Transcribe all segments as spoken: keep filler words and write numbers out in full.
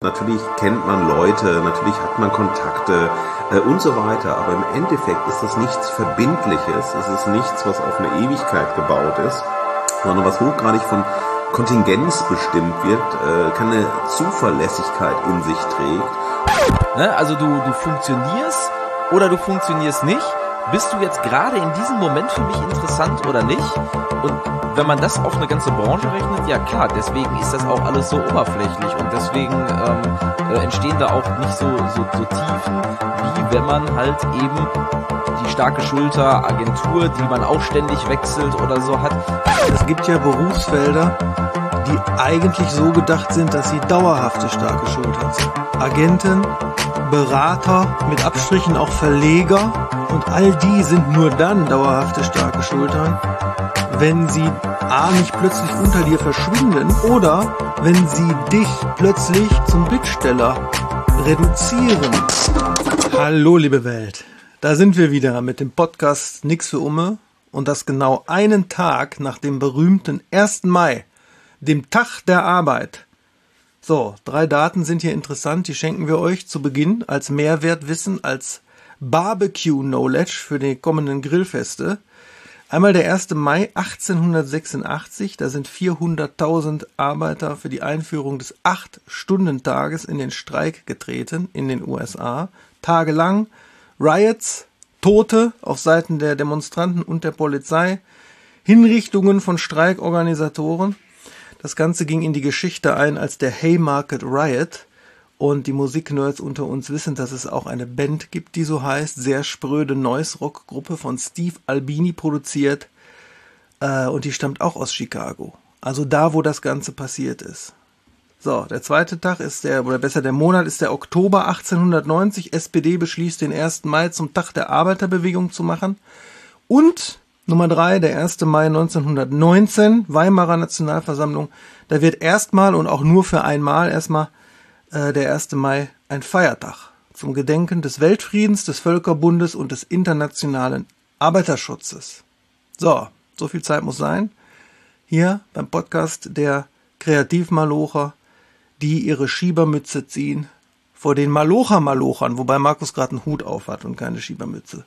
Natürlich kennt man Leute, natürlich hat man Kontakte äh, und so weiter, aber im Endeffekt ist das nichts Verbindliches, es ist nichts, was auf eine Ewigkeit gebaut ist, sondern was hochgradig von Kontingenz bestimmt wird, äh, keine Zuverlässigkeit in sich trägt. Ne? Also du, du funktionierst oder du funktionierst nicht. Bist du jetzt gerade in diesem Moment für mich interessant oder nicht? Und wenn man das auf eine ganze Branche rechnet, ja klar, deswegen ist das auch alles so oberflächlich und deswegen ähm, äh, entstehen da auch nicht so, so, so Tiefen, wie wenn man halt eben die starke Schulter, Agentur, die man auch ständig wechselt oder so hat. Es gibt ja Berufsfelder, die eigentlich so gedacht sind, dass sie dauerhafte starke Schultern sind. Agenten, Berater, mit Abstrichen auch Verleger und all die sind nur dann dauerhafte starke Schultern, wenn sie A nicht plötzlich unter dir verschwinden oder wenn sie dich plötzlich zum Bittsteller reduzieren. Hallo liebe Welt, da sind wir wieder mit dem Podcast Nix für Umme und das genau einen Tag nach dem berühmten ersten Mai, dem Tag der Arbeit. So, drei Daten sind hier interessant, die schenken wir euch zu Beginn als Mehrwertwissen, als Barbecue-Knowledge für die kommenden Grillfeste. Einmal der erste Mai achtzehnhundertsechsundachtzig, da sind vierhunderttausend Arbeiter für die Einführung des acht-Stunden-Tages in den Streik getreten in den U S A. Tagelang Riots, Tote auf Seiten der Demonstranten und der Polizei, Hinrichtungen von Streikorganisatoren. Das Ganze ging in die Geschichte ein als der Haymarket Riot und die Musiknerds unter uns wissen, dass es auch eine Band gibt, die so heißt, sehr spröde Noise-Rock-Gruppe von Steve Albini produziert äh, und die stammt auch aus Chicago, also da, wo das Ganze passiert ist. So, der zweite Tag ist der, oder besser der Monat ist der Oktober achtzehnhundertneunzig, S P D beschließt den ersten Mai zum Tag der Arbeiterbewegung zu machen und Nummer drei, der erste Mai neunzehnhundertneunzehn, Weimarer Nationalversammlung. Da wird erstmal und auch nur für einmal erstmal äh, der erste Mai ein Feiertag zum Gedenken des Weltfriedens, des Völkerbundes und des internationalen Arbeiterschutzes. So, so viel Zeit muss sein. Hier beim Podcast der Kreativmalocher, die ihre Schiebermütze ziehen vor den Malocher-Malochern, wobei Markus gerade einen Hut auf hat und keine Schiebermütze.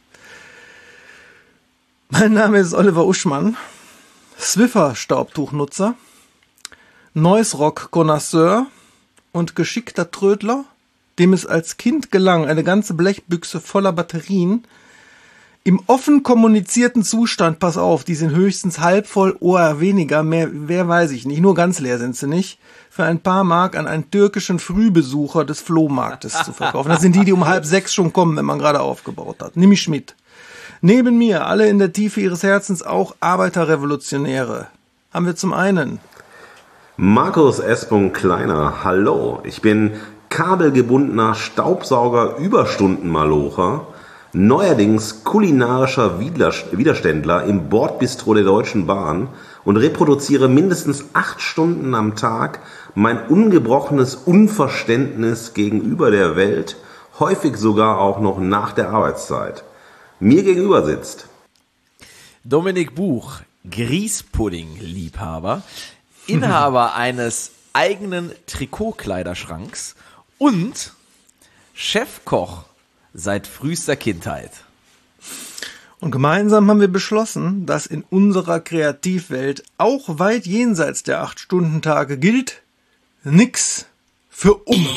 Mein Name ist Oliver Uschmann, Swiffer-Staubtuchnutzer, Noise-Rock-Connoisseur und geschickter Trödler, dem es als Kind gelang, eine ganze Blechbüchse voller Batterien im offen kommunizierten Zustand, pass auf, die sind höchstens halb voll oder weniger, mehr, wer weiß ich nicht, nur ganz leer sind sie nicht, für ein paar Mark an einen türkischen Frühbesucher des Flohmarktes zu verkaufen. Das sind die, die um halb sechs schon kommen, wenn man gerade aufgebaut hat. Nimm mich mit. Neben mir, alle in der Tiefe ihres Herzens, auch Arbeiterrevolutionäre, haben wir zum einen Markus S. Kleiner, hallo, ich bin kabelgebundener Staubsauger-Überstundenmalocher, neuerdings kulinarischer Widerständler im Bordbistro der Deutschen Bahn und reproduziere mindestens acht Stunden am Tag mein ungebrochenes Unverständnis gegenüber der Welt, häufig sogar auch noch nach der Arbeitszeit. Mir gegenüber sitzt Dominik Buch, Grießpudding-Liebhaber, Inhaber eines eigenen Trikotkleiderschranks und Chefkoch seit frühester Kindheit. Und gemeinsam haben wir beschlossen, dass in unserer Kreativwelt auch weit jenseits der acht-Stunden-Tage gilt, nix für Umme.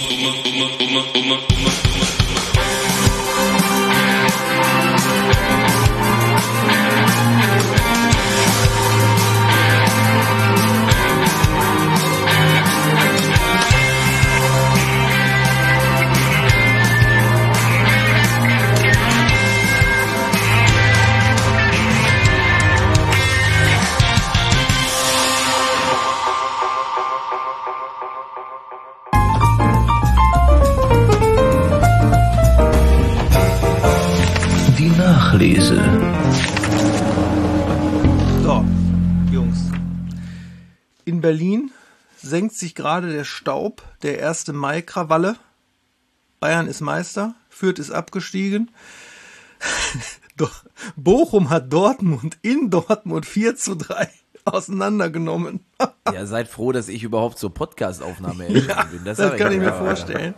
Nachlese. So, Jungs. In Berlin senkt sich gerade der Staub der erste Mai-Krawalle. Bayern ist Meister, Fürth ist abgestiegen. Bochum hat Dortmund in Dortmund vier zu drei auseinandergenommen. Ja, seid froh, dass ich überhaupt zur Podcast-Aufnahme erschienen Ja, bin. das sag kann ich dir mir mal. vorstellen.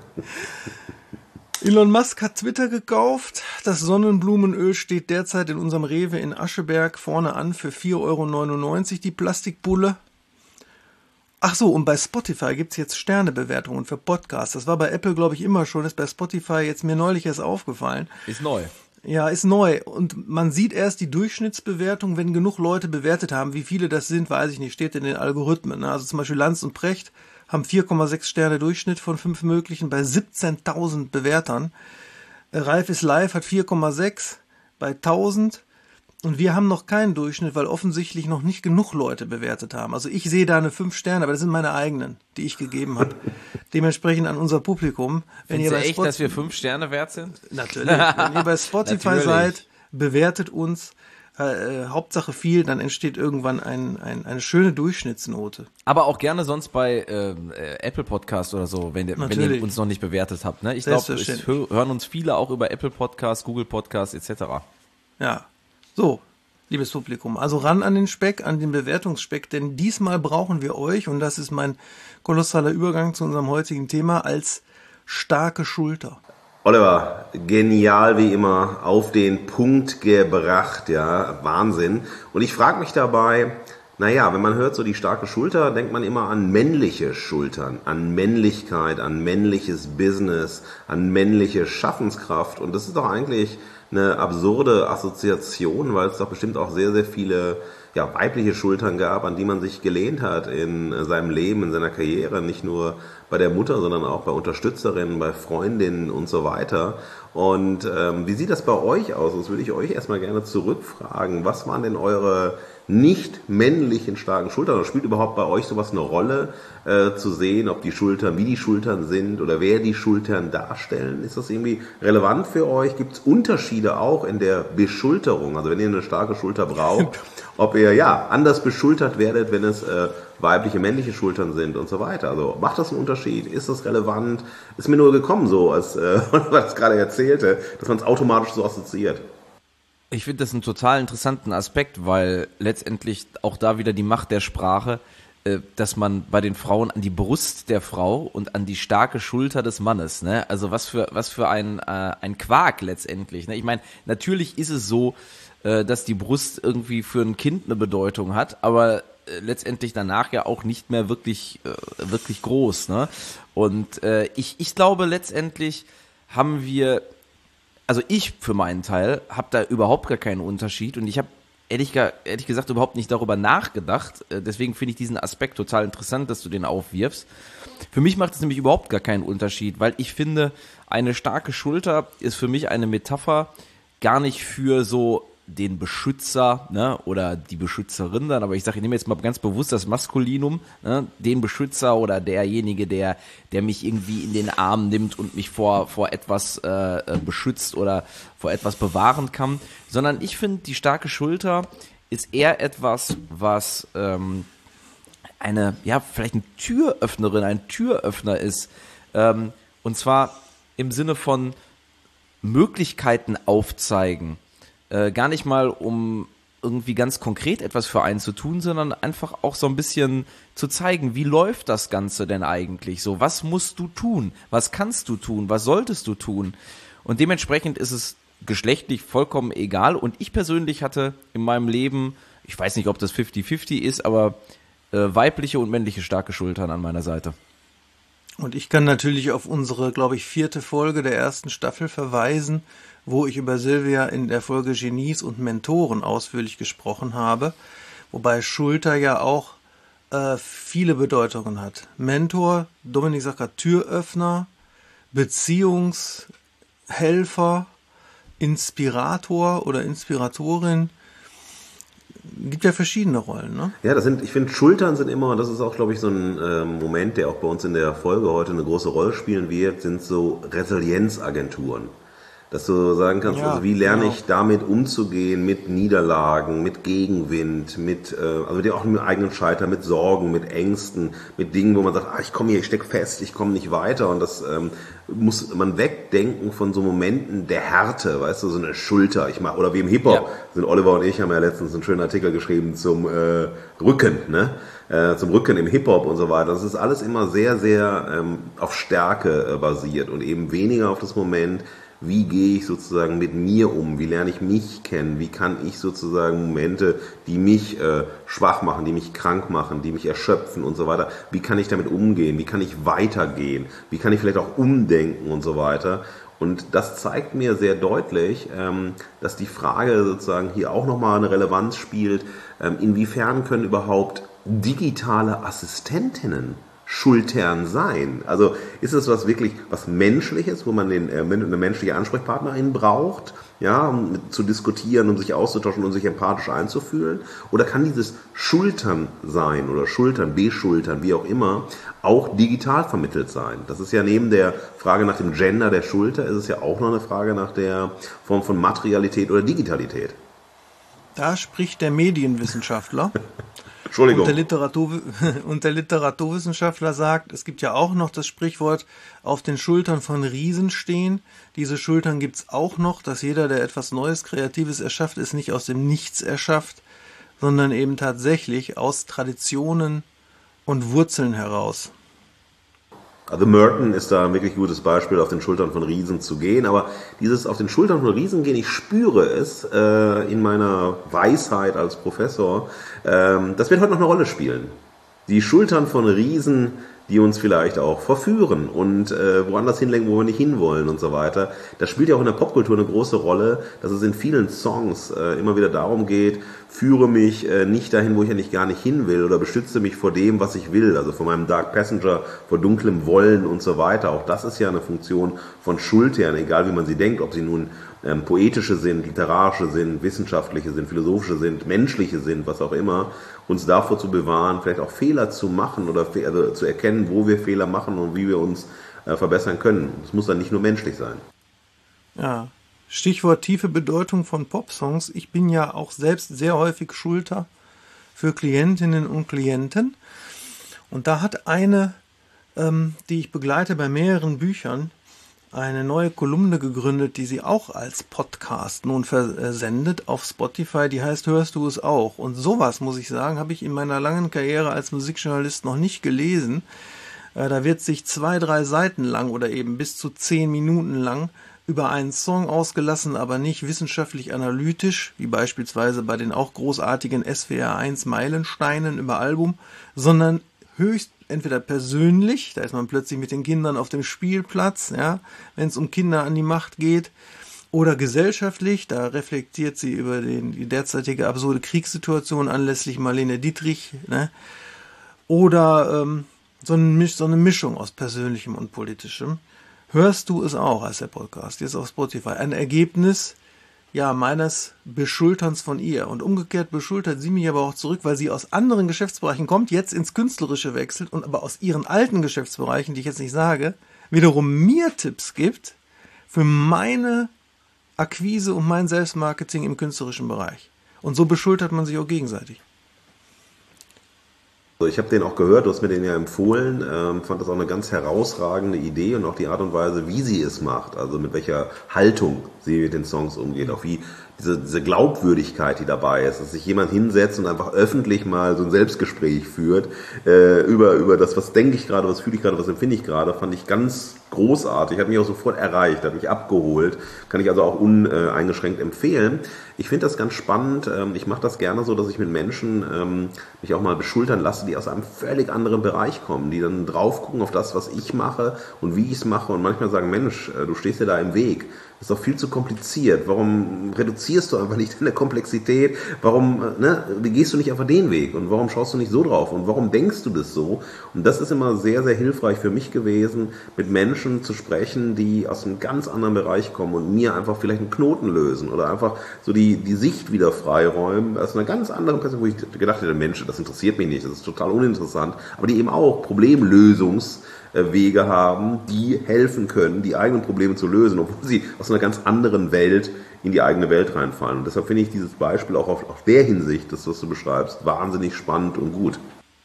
Elon Musk hat Twitter gekauft. Das Sonnenblumenöl steht derzeit in unserem Rewe in Ascheberg vorne an für vier Euro neunundneunzig die Plastikbulle. Ach so, und bei Spotify gibt's jetzt Sternebewertungen für Podcasts. Das war bei Apple, glaube ich, immer schon. Ist bei Spotify jetzt mir neulich erst aufgefallen. Ist neu. Ja, ist neu. Und man sieht erst die Durchschnittsbewertung, wenn genug Leute bewertet haben. Wie viele das sind, weiß ich nicht. Steht in den Algorithmen. Also zum Beispiel Lanz und Precht haben vier Komma sechs Sterne Durchschnitt von fünf möglichen bei siebzehntausend Bewertern. Ralf ist live hat vier Komma sechs bei tausend. Und wir haben noch keinen Durchschnitt, weil offensichtlich noch nicht genug Leute bewertet haben. Also ich sehe da eine fünf Sterne, aber das sind meine eigenen, die ich gegeben habe. Dementsprechend an unser Publikum. Wenn Findest ihr du bei echt, Spot- dass wir fünf Sterne wert sind? Natürlich. Wenn ihr bei Spotify Natürlich. seid, bewertet uns. Äh, äh, Hauptsache viel, dann entsteht irgendwann ein, ein, eine schöne Durchschnittsnote. Aber auch gerne sonst bei ähm, äh, Apple Podcast oder so, wenn, ihr- wenn Natürlich. ihr uns noch nicht bewertet habt. Ne? Ich glaube, es Selbstverständlich. hö- hören uns viele auch über Apple Podcast, Google Podcast et cetera. Ja. So, liebes Publikum, also ran an den Speck, an den Bewertungsspeck, denn diesmal brauchen wir euch, und das ist mein kolossaler Übergang zu unserem heutigen Thema, als starke Schulter. Oliver, genial wie immer, auf den Punkt gebracht, ja, Wahnsinn. Und ich frage mich dabei, naja, wenn man hört so die starke Schulter, denkt man immer an männliche Schultern, an Männlichkeit, an männliches Business, an männliche Schaffenskraft. Und das ist doch eigentlich eine absurde Assoziation, weil es doch bestimmt auch sehr, sehr viele ja, weibliche Schultern gab, an die man sich gelehnt hat in seinem Leben, in seiner Karriere, nicht nur bei der Mutter, sondern auch bei Unterstützerinnen, bei Freundinnen und so weiter. Und ähm, wie sieht das bei euch aus? Das würde ich euch erstmal gerne zurückfragen. Was waren denn eure nicht männlichen starken Schultern? Oder spielt überhaupt bei euch sowas eine Rolle, äh, zu sehen, ob die Schultern, wie die Schultern sind oder wer die Schultern darstellen? Ist das irgendwie relevant für euch? Gibt es Unterschiede auch in der Beschulterung? Also wenn ihr eine starke Schulter braucht, ob ihr ja anders beschultert werdet, wenn es äh, weibliche, männliche Schultern sind und so weiter. Also macht das einen Unterschied? Ist das relevant? Ist mir nur gekommen so, als äh, was ich gerade erzählte, dass man es automatisch so assoziiert. Ich finde das einen total interessanten Aspekt, weil letztendlich auch da wieder die Macht der Sprache, äh, dass man bei den Frauen an die Brust der Frau und an die starke Schulter des Mannes, ne? Also was für was für ein äh, ein Quark letztendlich, ne? Ich meine, natürlich ist es so, äh, dass die Brust irgendwie für ein Kind eine Bedeutung hat, aber äh, letztendlich danach ja auch nicht mehr wirklich äh, wirklich groß, ne? Und äh, ich ich glaube letztendlich haben wir Also ich für meinen Teil habe da überhaupt gar keinen Unterschied und ich habe ehrlich, ehrlich gesagt überhaupt nicht darüber nachgedacht. Deswegen finde ich diesen Aspekt total interessant, dass du den aufwirfst. Für mich macht es nämlich überhaupt gar keinen Unterschied, weil ich finde, eine starke Schulter ist für mich eine Metapher gar nicht für so den Beschützer, ne, oder die Beschützerin dann, aber ich sage, ich nehme jetzt mal ganz bewusst das Maskulinum, ne, den Beschützer oder derjenige, der der mich irgendwie in den Arm nimmt und mich vor vor etwas äh, beschützt oder vor etwas bewahren kann, sondern ich finde, die starke Schulter ist eher etwas, was ähm, eine, ja, vielleicht eine Türöffnerin, ein Türöffner ist, ähm, und zwar im Sinne von Möglichkeiten aufzeigen. Äh, gar nicht mal, um irgendwie ganz konkret etwas für einen zu tun, sondern einfach auch so ein bisschen zu zeigen, wie läuft das Ganze denn eigentlich so? Was musst du tun? Was kannst du tun? Was solltest du tun? Und dementsprechend ist es geschlechtlich vollkommen egal. Und ich persönlich hatte in meinem Leben, ich weiß nicht, ob das fifty fifty ist, aber äh, weibliche und männliche starke Schultern an meiner Seite. Und ich kann natürlich auf unsere, glaube ich, vierte Folge der ersten Staffel verweisen, wo ich über Silvia in der Folge Genies und Mentoren ausführlich gesprochen habe, wobei Schulter ja auch äh, viele Bedeutungen hat. Mentor, Dominik sagt gerade Türöffner, Beziehungshelfer, Inspirator oder Inspiratorin. Gibt ja verschiedene Rollen, ne? Ja, das sind, ich finde, Schultern sind immer, und das ist auch, glaube ich, so ein äh, Moment, der auch bei uns in der Folge heute eine große Rolle spielen wird, sind so Resilienzagenturen. Dass du sagen kannst, Ja, also wie lerne genau. ich damit umzugehen mit Niederlagen, mit Gegenwind, mit, äh, also mit dem, auch mit dem eigenen Scheitern, mit Sorgen, mit Ängsten, mit Dingen, wo man sagt, ah, ich komme hier, ich stecke fest, ich komme nicht weiter, und das ähm, muss man wegdenken von so Momenten der Härte, weißt du, so eine Schulter, ich mach, oder wie im Hip-Hop, Ja. sind Oliver und ich haben ja letztens einen schönen Artikel geschrieben zum äh, Rücken, ne? Äh, zum Rücken im Hip-Hop und so weiter. Das ist alles immer sehr, sehr ähm, auf Stärke äh, basiert und eben weniger auf das Moment, wie gehe ich sozusagen mit mir um, wie lerne ich mich kennen, wie kann ich sozusagen Momente, die mich äh, schwach machen, die mich krank machen, die mich erschöpfen und so weiter, wie kann ich damit umgehen, wie kann ich weitergehen, wie kann ich vielleicht auch umdenken und so weiter. Und das zeigt mir sehr deutlich, ähm, dass die Frage sozusagen hier auch nochmal eine Relevanz spielt, ähm, inwiefern können überhaupt digitale Assistentinnen Schultern sein? Also ist es was wirklich was Menschliches, wo man den, äh, eine menschliche Ansprechpartnerin braucht, ja, um mit, zu diskutieren, um sich auszutauschen, um sich empathisch einzufühlen? Oder kann dieses Schultern sein oder Schultern, Beschultern, wie auch immer, auch digital vermittelt sein? Das ist ja neben der Frage nach dem Gender der Schulter, ist es ja auch noch eine Frage nach der Form von Materialität oder Digitalität. Da spricht der Medienwissenschaftler. Entschuldigung. Und der, Literatur, und der Literaturwissenschaftler sagt, es gibt ja auch noch das Sprichwort, auf den Schultern von Riesen stehen. Diese Schultern gibt's auch noch, dass jeder, der etwas Neues, Kreatives erschafft, es nicht aus dem Nichts erschafft, sondern eben tatsächlich aus Traditionen und Wurzeln heraus. Also Merton ist da ein wirklich gutes Beispiel, auf den Schultern von Riesen zu gehen, aber dieses auf den Schultern von Riesen gehen, ich spüre es äh, in meiner Weisheit als Professor, ähm, das wird heute noch eine Rolle spielen. Die Schultern von Riesen, die uns vielleicht auch verführen und äh, woanders hinlenken, wo wir nicht hinwollen und so weiter. Das spielt ja auch in der Popkultur eine große Rolle, dass es in vielen Songs äh, immer wieder darum geht, führe mich äh, nicht dahin, wo ich eigentlich gar nicht hin will, oder beschütze mich vor dem, was ich will, also vor meinem Dark Passenger, vor dunklem Wollen und so weiter. Auch das ist ja eine Funktion von Schultern, egal wie man sie denkt, ob sie nun ähm, poetische sind, literarische sind, wissenschaftliche sind, philosophische sind, menschliche sind, was auch immer, uns davor zu bewahren, vielleicht auch Fehler zu machen oder fe- also zu erkennen, wo wir Fehler machen und wie wir uns äh, verbessern können. Das muss dann nicht nur menschlich sein. Ja, Stichwort tiefe Bedeutung von Popsongs. Ich bin ja auch selbst sehr häufig Schulter für Klientinnen und Klienten. Und da hat eine, ähm, die ich begleite bei mehreren Büchern, eine neue Kolumne gegründet, die sie auch als Podcast nun versendet auf Spotify. Die heißt Hörst du es auch? Und sowas, muss ich sagen, habe ich in meiner langen Karriere als Musikjournalist noch nicht gelesen. Äh, da wird sich zwei, drei Seiten lang oder eben bis zu zehn Minuten lang über einen Song ausgelassen, aber nicht wissenschaftlich analytisch, wie beispielsweise bei den auch großartigen S W R eins Meilensteinen über Album, sondern höchst entweder persönlich, da ist man plötzlich mit den Kindern auf dem Spielplatz, ja, wenn es um Kinder an die Macht geht, oder gesellschaftlich, da reflektiert sie über den, die derzeitige absurde Kriegssituation anlässlich Marlene Dietrich, ne, oder ähm, so, eine, so eine Mischung aus Persönlichem und Politischem. Hörst du es auch, heißt der Podcast, jetzt auf Spotify. Ein Ergebnis, ja, meines Beschulterns von ihr. Und umgekehrt beschultert sie mich aber auch zurück, weil sie aus anderen Geschäftsbereichen kommt, jetzt ins Künstlerische wechselt und aber aus ihren alten Geschäftsbereichen, die ich jetzt nicht sage, wiederum mir Tipps gibt für meine Akquise und mein Selbstmarketing im künstlerischen Bereich. Und so beschultert man sich auch gegenseitig. Also ich habe den auch gehört, du hast mir den ja empfohlen, ähm, fand das auch eine ganz herausragende Idee und auch die Art und Weise, wie sie es macht, also mit welcher Haltung sie mit den Songs umgeht, auch wie diese, diese Glaubwürdigkeit, die dabei ist, dass sich jemand hinsetzt und einfach öffentlich mal so ein Selbstgespräch führt äh, über, über das, was denke ich gerade, was fühle ich gerade, was empfinde ich gerade, fand ich ganz großartig, hat mich auch sofort erreicht, hat mich abgeholt, kann ich also auch uneingeschränkt empfehlen. Ich finde das ganz spannend, ich mache das gerne so, dass ich mit Menschen ähm, mich auch mal beschultern lasse, die aus einem völlig anderen Bereich kommen, die dann drauf gucken auf das, was ich mache und wie ich es mache und manchmal sagen, Mensch, du stehst dir da im Weg. Das ist doch viel zu kompliziert. Warum reduzierst du einfach nicht deine Komplexität? Warum ne, gehst du nicht einfach den Weg? Und warum schaust du nicht so drauf? Und warum denkst du das so? Und das ist immer sehr, sehr hilfreich für mich gewesen, mit Menschen zu sprechen, die aus einem ganz anderen Bereich kommen und mir einfach vielleicht einen Knoten lösen oder einfach so die, die Sicht wieder freiräumen. Aus einer ganz anderen Perspektive, wo ich gedacht hätte, Mensch, das interessiert mich nicht, das ist total uninteressant. Aber die eben auch Problemlösungs äh, Wege haben, die helfen können, die eigenen Probleme zu lösen, obwohl sie aus einer ganz anderen Welt in die eigene Welt reinfallen. Und deshalb finde ich dieses Beispiel auch auf, auf der Hinsicht, dass du es so beschreibst, wahnsinnig spannend und gut.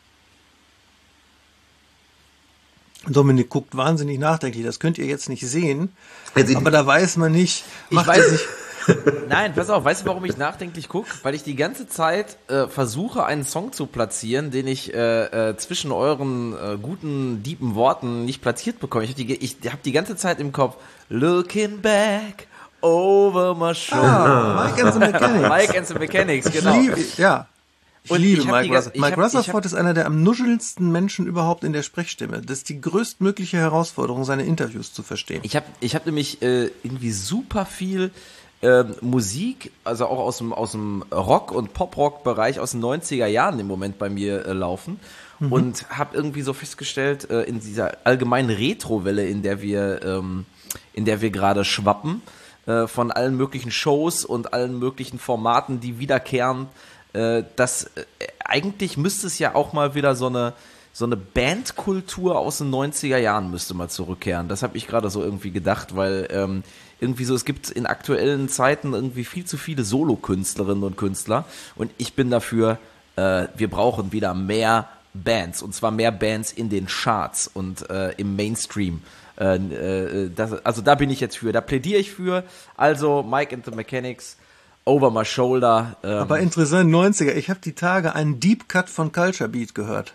Dominik guckt wahnsinnig nachdenklich, das könnt ihr jetzt nicht sehen, Also, aber da weiß man nicht, Ich weiß nicht. Nein, pass auf, weißt du, warum ich nachdenklich gucke? Weil ich die ganze Zeit äh, versuche, einen Song zu platzieren, den ich äh, äh, zwischen euren äh, guten, deepen Worten nicht platziert bekomme. Ich habe die, ich hab die ganze Zeit im Kopf, looking back over my shoulder. Ah, Mike and the Mechanics. Mike and the Mechanics, genau. Ich liebe, ja. Ich Und liebe ich hab Mike die ga- Rutherford. ich Mike hab- ich Rutherford hab- ist einer der am nuschelndsten Menschen überhaupt in der Sprechstimme. Das ist die größtmögliche Herausforderung, seine Interviews zu verstehen. Ich habe ich hab nämlich äh, irgendwie super viel ähm, Musik, also auch aus dem, aus dem Rock- und Pop-Rock-Bereich aus den neunziger Jahren im Moment bei mir äh, laufen mhm. und habe irgendwie so festgestellt, äh, in dieser allgemeinen Retro-Welle, in der wir, ähm, in der wir gerade schwappen, äh, von allen möglichen Shows und allen möglichen Formaten, die wiederkehren, äh, dass äh, eigentlich müsste es ja auch mal wieder so eine so eine Bandkultur aus den neunziger Jahren müsste mal zurückkehren. Das habe ich gerade so irgendwie gedacht, weil ähm, irgendwie so, es gibt in aktuellen Zeiten irgendwie viel zu viele Solokünstlerinnen und Künstler und ich bin dafür, äh, wir brauchen wieder mehr Bands und zwar mehr Bands in den Charts und äh, im Mainstream. Äh, äh, das, also da bin ich jetzt für, da plädiere ich für. Also Mike and the Mechanics, Over My Shoulder. Ähm, Aber interessant, neunziger. Ich habe die Tage einen Deep Cut von Culture Beat gehört.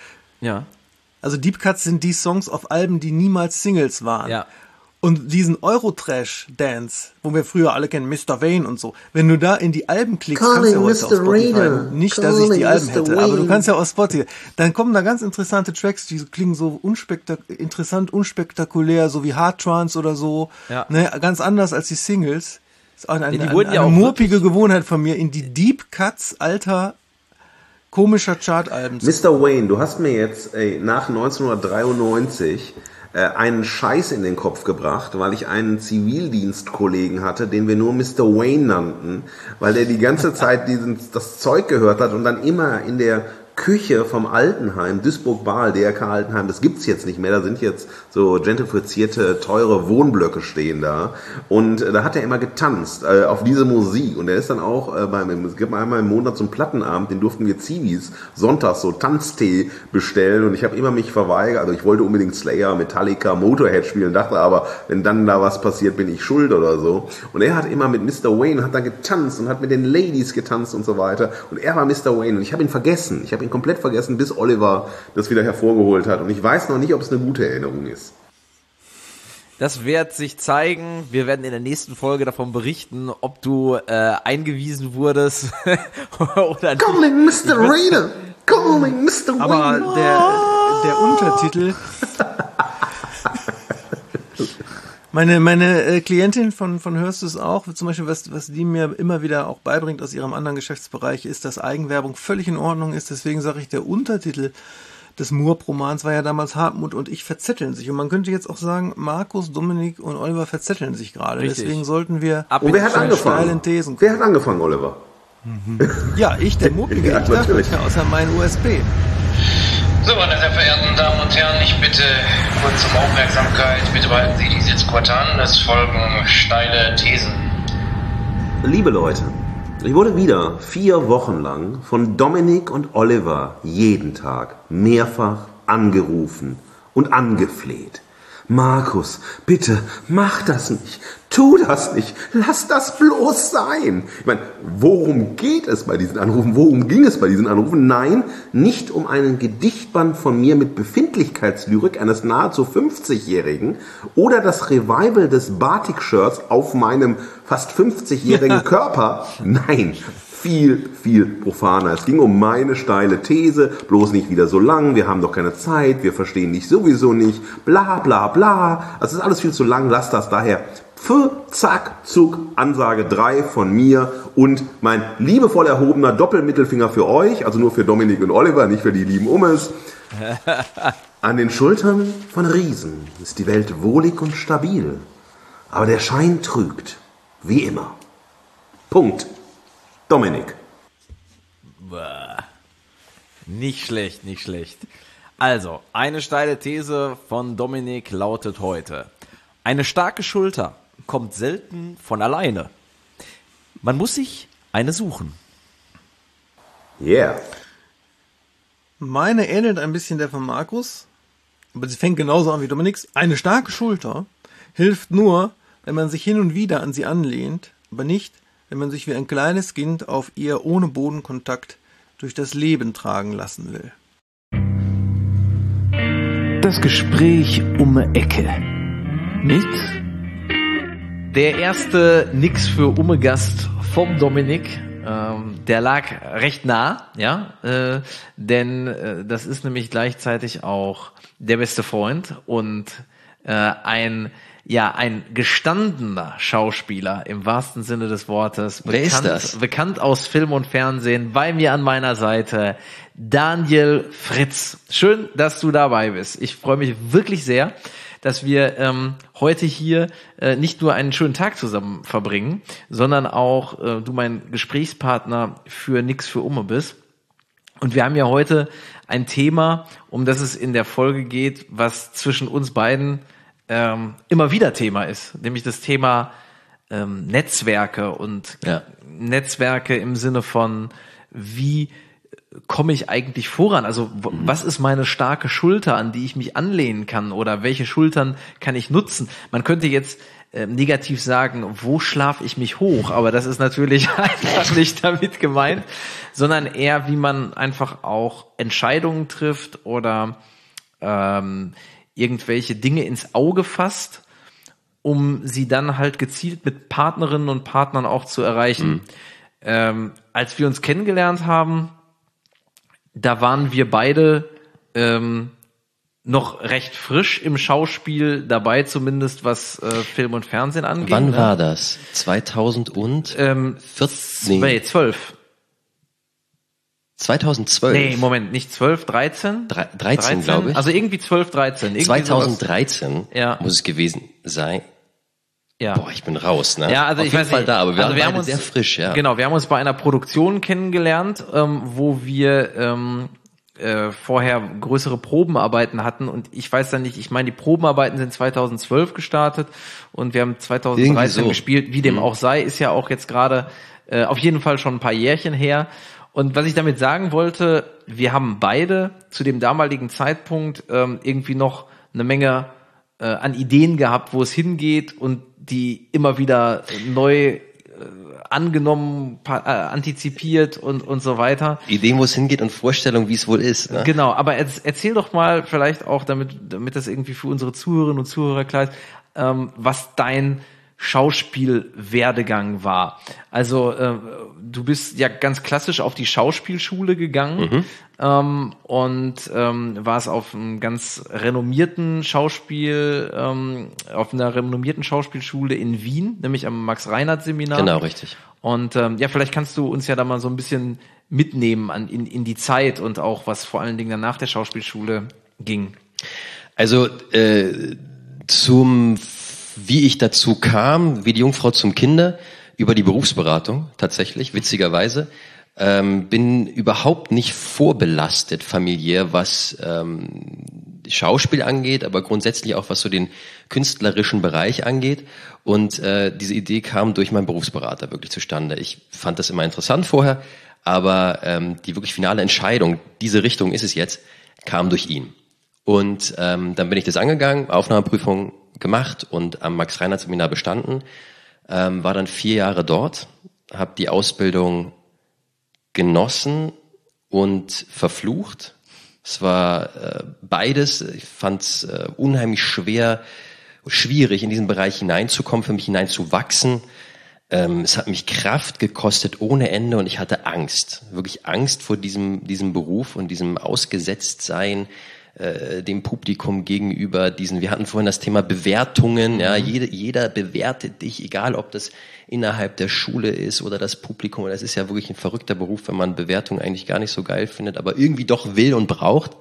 ja. Also Deep Cuts sind die Songs auf Alben, die niemals Singles waren. Ja. Und diesen Eurotrash-Dance, wo wir früher alle kennen, Mister Vane und so, wenn du da in die Alben klickst, kannst du ja heute auf Spotify, nicht, dass ich die Alben hätte, aber du kannst ja auf Spotify, dann kommen da ganz interessante Tracks, die klingen so unspektak interessant, unspektakulär, so wie Hard Trance oder so, Ja. ne, ganz anders als die Singles. Das ist auch eine, Ja, die eine, wurden eine ja auch murpige Gewohnheit von mir, in die Deep Cuts alter komischer Chartalben zu Mister Wayne, du hast mir jetzt ey, nach neunzehnhundertdreiundneunzig äh, einen Scheiß in den Kopf gebracht, weil ich einen Zivildienstkollegen hatte, den wir nur Mister Wayne nannten, weil der die ganze Zeit diesen, das Zeug gehört hat und dann immer in der Küche vom Altenheim, Duisburg-Baal, D R K Altenheim, das gibt's jetzt nicht mehr, da sind jetzt so gentrifizierte, teure Wohnblöcke stehen da und äh, da hat er immer getanzt äh, auf diese Musik und er ist dann auch äh, beim, es gibt einmal im Monat so einen Plattenabend, den durften wir Zivis sonntags so Tanztee bestellen und ich habe immer mich verweigert, also ich wollte unbedingt Slayer, Metallica, Motorhead spielen, dachte aber, wenn dann da was passiert, bin ich schuld oder so und er hat immer mit Mister Wayne, hat dann getanzt und hat mit den Ladies getanzt und so weiter und er war Mister Wayne und ich habe ihn vergessen, ich habe ihn komplett vergessen, bis Oliver das wieder hervorgeholt hat. Und ich weiß noch nicht, ob es eine gute Erinnerung ist. Das wird sich zeigen. Wir werden in der nächsten Folge davon berichten, ob du äh, eingewiesen wurdest oder nicht. Calling Mister Rainer! Calling Mister Wayne! Aber der, der Untertitel... Meine, meine äh, Klientin von, von Hörst es auch, zum Beispiel, was, was die mir immer wieder auch beibringt aus ihrem anderen Geschäftsbereich, ist, dass Eigenwerbung völlig in Ordnung ist. Deswegen sage ich, der Untertitel des Moorp-Romans war ja damals Hartmut und ich verzetteln sich. Und man könnte jetzt auch sagen, Markus, Dominik und Oliver verzetteln sich gerade. Richtig. Deswegen sollten wir Ab Und wer hat zu angefangen? steilen Thesen Wer hat angefangen, Oliver? Ja, ich, der Muppige, Ja, ich dachte, natürlich. ja, außer mein U S B. So, meine sehr verehrten Damen und Herren, ich bitte kurz um Aufmerksamkeit. Bitte behalten Sie die Sitzgurte an. Es folgen steile Thesen. Liebe Leute, ich wurde wieder vier Wochen lang von Dominik und Oliver jeden Tag mehrfach angerufen und angefleht. Markus, bitte, mach das nicht. Tu das nicht. Lass das bloß sein. Ich meine, worum geht es bei diesen Anrufen? Worum ging es bei diesen Anrufen? Nein, nicht um einen Gedichtband von mir mit Befindlichkeitslyrik eines nahezu fünfzigjährigen oder das Revival des Batik-Shirts auf meinem fast fünfzigjährigen Körper. Nein, viel, viel profaner. Es ging um meine steile These, bloß nicht wieder so lang, wir haben doch keine Zeit, wir verstehen dich sowieso nicht, bla bla bla. Das ist alles viel zu lang, lass das daher. Pf, zack, zuck, Ansage drei von mir und mein liebevoll erhobener Doppelmittelfinger für euch, also nur für Dominik und Oliver, nicht für die lieben Ummes. An den Schultern von Riesen ist die Welt wohlig und stabil, aber der Schein trügt, wie immer. Punkt. Dominik. Boah. Nicht schlecht, nicht schlecht. Also, eine steile These von Dominik lautet heute: Eine starke Schulter kommt selten von alleine. Man muss sich eine suchen. Yeah. Meine ähnelt ein bisschen der von Markus, aber sie fängt genauso an wie Dominiks. Eine starke Schulter hilft nur, wenn man sich hin und wieder an sie anlehnt, aber nicht, wenn man sich wie ein kleines Kind auf ihr ohne Bodenkontakt durch das Leben tragen lassen will. Das Gespräch um die Ecke. Mit Der erste Nix für Umme-Gast vom Dominik, ähm, der lag recht nah, ja, äh, denn äh, das ist nämlich gleichzeitig auch der beste Freund und äh, ein ja ein gestandener Schauspieler im wahrsten Sinne des Wortes. Wer Bekannt, ist das? Bekannt aus Film und Fernsehen. Bei mir an meiner Seite Daniel Fritz. Schön, dass du dabei bist. Ich freue mich wirklich sehr, dass wir ähm, heute hier äh, nicht nur einen schönen Tag zusammen verbringen, sondern auch äh, du mein Gesprächspartner für Nix für Umme bist. Und wir haben ja heute ein Thema, um das es in der Folge geht, was zwischen uns beiden ähm, immer wieder Thema ist, nämlich das Thema ähm, Netzwerke und Ja. Netzwerke im Sinne von, wie komme ich eigentlich voran? Also w- was ist meine starke Schulter, an die ich mich anlehnen kann, oder welche Schultern kann ich nutzen? Man könnte jetzt äh, negativ sagen, wo schlafe ich mich hoch? Aber das ist natürlich einfach nicht damit gemeint, sondern eher, wie man einfach auch Entscheidungen trifft oder ähm, irgendwelche Dinge ins Auge fasst, um sie dann halt gezielt mit Partnerinnen und Partnern auch zu erreichen. Mhm. Ähm, als wir uns kennengelernt haben, da waren wir beide ähm, noch recht frisch im Schauspiel dabei, zumindest was äh, Film und Fernsehen angeht. Wann ne? war das? zweitausendvierzehn? Ähm, vierzehn? nee, zwölf. zweitausendzwölf? Nee, Moment, nicht zwölf, dreizehn? Dre- dreizehn, glaube ich. Also irgendwie zwölf, dreizehn. Irgendwie sowas. zweitausenddreizehn Ja. muss es gewesen sein. Ja. Boah, ich bin raus, ne? Ja, also Auf ich jeden weiß Fall nicht. da, aber wir Also waren wir haben beide uns, sehr frisch, ja. Genau, wir haben uns bei einer Produktion kennengelernt, ähm, wo wir ähm, äh, vorher größere Probenarbeiten hatten, und ich weiß dann nicht, ich meine, die Probenarbeiten sind zweitausendzwölf gestartet und wir haben zweitausenddreizehn Irgendwie so. gespielt, wie dem Mhm. auch sei, ist ja auch jetzt gerade äh, auf jeden Fall schon ein paar Jährchen her. Und was ich damit sagen wollte, wir haben beide zu dem damaligen Zeitpunkt ähm, irgendwie noch eine Menge äh, an Ideen gehabt, wo es hingeht, und die immer wieder neu äh, angenommen, pa- äh, antizipiert und und so weiter. Ideen, wo es hingeht, und Vorstellungen, wie es wohl ist, ne? Genau, aber erz- erzähl doch mal vielleicht auch, damit damit das irgendwie für unsere Zuhörerinnen und Zuhörer klar ist, ähm, was dein Schauspielwerdegang war. Also äh, du bist ja ganz klassisch auf die Schauspielschule gegangen Mhm. ähm, und ähm, warst auf einem ganz renommierten Schauspiel, ähm, auf einer renommierten Schauspielschule in Wien, nämlich am Max-Reinhardt-Seminar. Genau, richtig. Und ähm, ja, vielleicht kannst du uns ja da mal so ein bisschen mitnehmen an, in, in die Zeit und auch, was vor allen Dingen dann nach der Schauspielschule ging. Also äh, zum, wie ich dazu kam, wie die Jungfrau zum Kinder, über die Berufsberatung tatsächlich, witzigerweise. Ähm, bin überhaupt nicht vorbelastet familiär, was ähm, Schauspiel angeht, aber grundsätzlich auch was so den künstlerischen Bereich angeht. Und äh, diese Idee kam durch meinen Berufsberater wirklich zustande. Ich fand das immer interessant vorher, aber ähm, die wirklich finale Entscheidung, diese Richtung ist es jetzt, kam durch ihn. Und ähm, dann bin ich das angegangen, Aufnahmeprüfung gemacht und am Max-Reinhardt-Seminar bestanden, ähm, war dann vier Jahre dort, habe die Ausbildung genossen und verflucht. Es war äh, beides. Ich fand es äh, unheimlich schwer, schwierig in diesen Bereich hineinzukommen, für mich hineinzuwachsen. Ähm, es hat mich Kraft gekostet ohne Ende und ich hatte Angst, wirklich Angst vor diesem diesem Beruf und diesem Ausgesetztsein äh, dem Publikum gegenüber. Diesen, wir hatten vorhin das Thema Bewertungen. Ja, jede, jeder bewertet dich, egal ob das innerhalb der Schule ist oder das Publikum. Das ist ja wirklich ein verrückter Beruf, wenn man Bewertungen eigentlich gar nicht so geil findet, aber irgendwie doch will und braucht.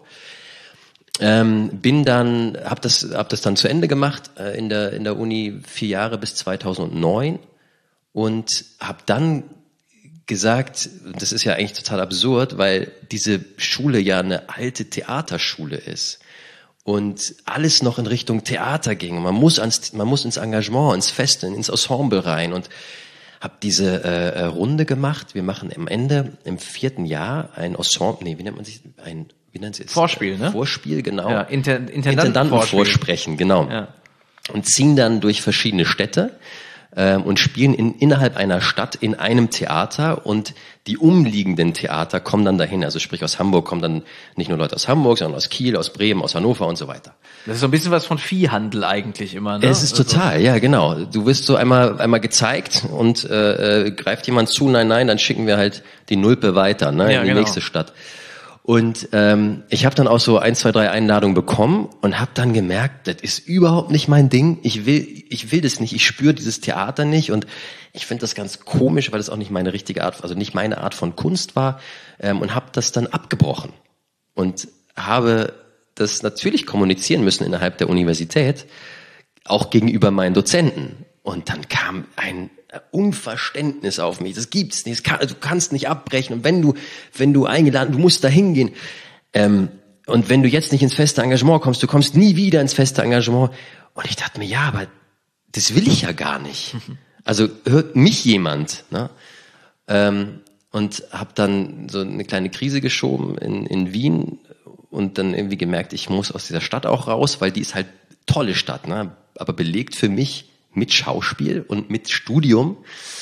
Ähm, bin dann, habe das, hab das dann zu Ende gemacht äh, in der in der Uni, vier Jahre bis zweitausendneun und habe dann gesagt, das ist ja eigentlich total absurd, weil diese Schule ja eine alte Theaterschule ist und alles noch in Richtung Theater ging. Man muss ans, man muss ins Engagement, ins Fest, ins Ensemble rein und habe diese äh, Runde gemacht. Wir machen am Ende im vierten Jahr ein Ensemble, nee, wie nennt man sich, ein, wie nennt sich Vorspiel, ne? Vorspiel, genau. Ja, Inter- Intendanten- Intendantenvorsprechen, genau. Ja. Und ziehen dann durch verschiedene Städte ähm, und spielen in, innerhalb einer Stadt in einem Theater und die umliegenden Theater kommen dann dahin. Also sprich aus Hamburg kommen dann nicht nur Leute aus Hamburg, sondern aus Kiel, aus Bremen, aus Hannover und so weiter. Das ist so ein bisschen was von Viehhandel eigentlich immer, ne? Es ist total, ja genau. Du wirst so einmal einmal gezeigt und äh, äh, greift jemand zu, nein, nein, dann schicken wir halt die Nulpe weiter, ne, Ja, in die genau. nächste Stadt. Und ähm, ich habe dann auch so ein, zwei, drei Einladungen bekommen und habe dann gemerkt, das ist überhaupt nicht mein Ding. Ich will, ich will das nicht. Ich spüre dieses Theater nicht und ich finde das ganz komisch, weil es auch nicht meine richtige Art, also nicht meine Art von Kunst war ähm, und habe das dann abgebrochen und habe das natürlich kommunizieren müssen innerhalb der Universität, auch gegenüber meinen Dozenten. Und dann kam ein Unverständnis auf mich. Das gibt's nicht. Das kann, du kannst nicht abbrechen. Und wenn du, wenn du eingeladen, du musst da hingehen. Ähm, und wenn du jetzt nicht ins feste Engagement kommst, du kommst nie wieder ins feste Engagement. Und ich dachte mir, ja, aber das will ich ja gar nicht. Also hört mich jemand, ne? Ähm, und habe dann so eine kleine Krise geschoben in, in Wien und dann irgendwie gemerkt, ich muss aus dieser Stadt auch raus, weil die ist halt tolle Stadt, ne? Aber belegt für mich mit Schauspiel und mit Studium.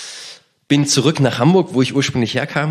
Bin zurück nach Hamburg, wo ich ursprünglich herkam,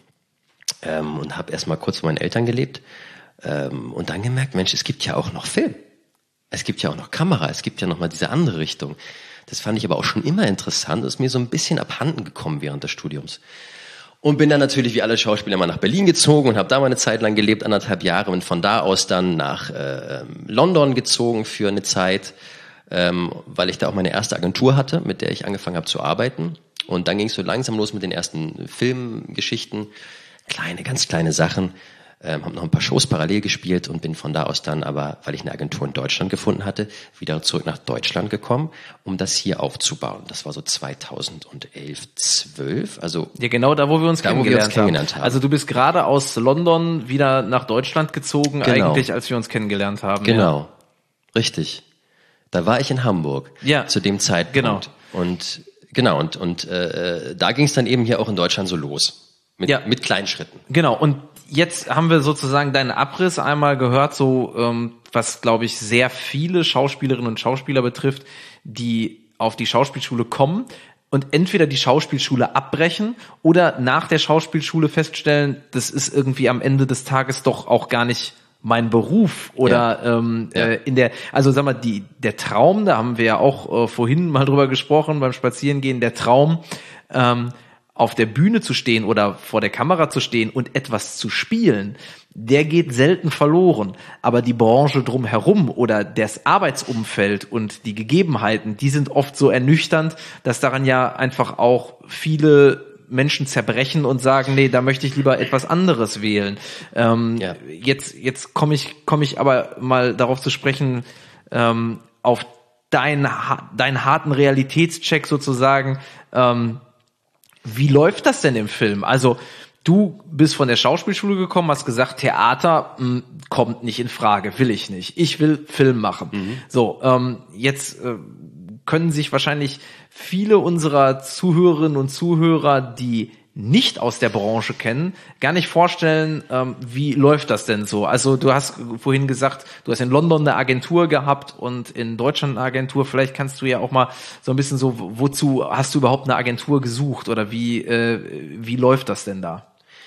ähm, und habe erstmal kurz bei meinen Eltern gelebt ähm, und dann gemerkt, Mensch, es gibt ja auch noch Film. Es gibt ja auch noch Kamera, es gibt ja noch mal diese andere Richtung. Das fand ich aber auch schon immer interessant. Das ist mir so ein bisschen abhanden gekommen während des Studiums. Und bin dann natürlich wie alle Schauspieler mal nach Berlin gezogen und habe da mal eine Zeit lang gelebt, anderthalb Jahre. Und von da aus dann nach äh, London gezogen für eine Zeit, ähm, weil ich da auch meine erste Agentur hatte, mit der ich angefangen habe zu arbeiten. Und dann ging es so langsam los mit den ersten Filmgeschichten. Kleine, ganz kleine Sachen. Ähm, habe noch ein paar Shows parallel gespielt und bin von da aus dann aber, weil ich eine Agentur in Deutschland gefunden hatte, wieder zurück nach Deutschland gekommen, um das hier aufzubauen. Das war so zweitausendelf, zwölf, also Ja, genau da, wo wir uns, da, wo wir kennengelernt, uns kennengelernt haben. Also du bist gerade aus London wieder nach Deutschland gezogen, Genau. eigentlich, als wir uns kennengelernt haben. Genau, richtig. Da war ich in Hamburg Ja. zu dem Zeitpunkt. Genau. Und genau, und, und äh, da ging es dann eben hier auch in Deutschland so los. Mit, Ja. mit kleinen Schritten. Genau, und jetzt haben wir sozusagen deinen Abriss einmal gehört, so ähm, was, glaube ich, sehr viele Schauspielerinnen und Schauspieler betrifft, die auf die Schauspielschule kommen und entweder die Schauspielschule abbrechen oder nach der Schauspielschule feststellen, das ist irgendwie am Ende des Tages doch auch gar nicht mein Beruf oder Ja. ähm, Ja. äh, in der, also sag mal, die der Traum, da haben wir ja auch äh, vorhin mal drüber gesprochen beim Spazierengehen, der Traum, ähm, auf der Bühne zu stehen oder vor der Kamera zu stehen und etwas zu spielen, der geht selten verloren. Aber die Branche drumherum oder das Arbeitsumfeld und die Gegebenheiten, die sind oft so ernüchternd, dass daran ja einfach auch viele Menschen zerbrechen und sagen, nee, da möchte ich lieber etwas anderes wählen. Ähm, Ja. Jetzt, jetzt komme ich, komme ich aber mal darauf zu sprechen, ähm, auf deinen, deinen harten Realitätscheck sozusagen. Ähm, Wie läuft das denn im Film? Also du bist von der Schauspielschule gekommen, hast gesagt, Theater mh, kommt nicht in Frage, will ich nicht. Ich will Film machen. Mhm. So, ähm, jetzt äh, können sich wahrscheinlich viele unserer Zuhörerinnen und Zuhörer, die nicht aus der Branche kennen, gar nicht vorstellen, ähm, wie läuft das denn so? Also du hast vorhin gesagt, du hast in London eine Agentur gehabt und in Deutschland eine Agentur. Vielleicht kannst du ja auch mal so ein bisschen so, wozu hast du überhaupt eine Agentur gesucht oder wie äh, wie läuft das denn da?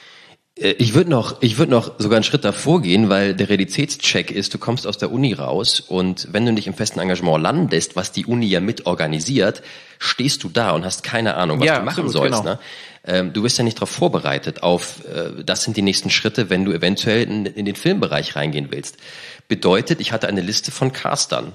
Ich würde noch, ich würde noch sogar einen Schritt davor gehen, weil der Realitätscheck ist, du kommst aus der Uni raus und wenn du nicht im festen Engagement landest, was die Uni ja mit organisiert, stehst du da und hast keine Ahnung, was Ja, du machen absolut, sollst. genau. Ne? Ähm, du bist ja nicht darauf vorbereitet auf, äh, das sind die nächsten Schritte, wenn du eventuell in, in den Filmbereich reingehen willst. Bedeutet, ich hatte eine Liste von Castern.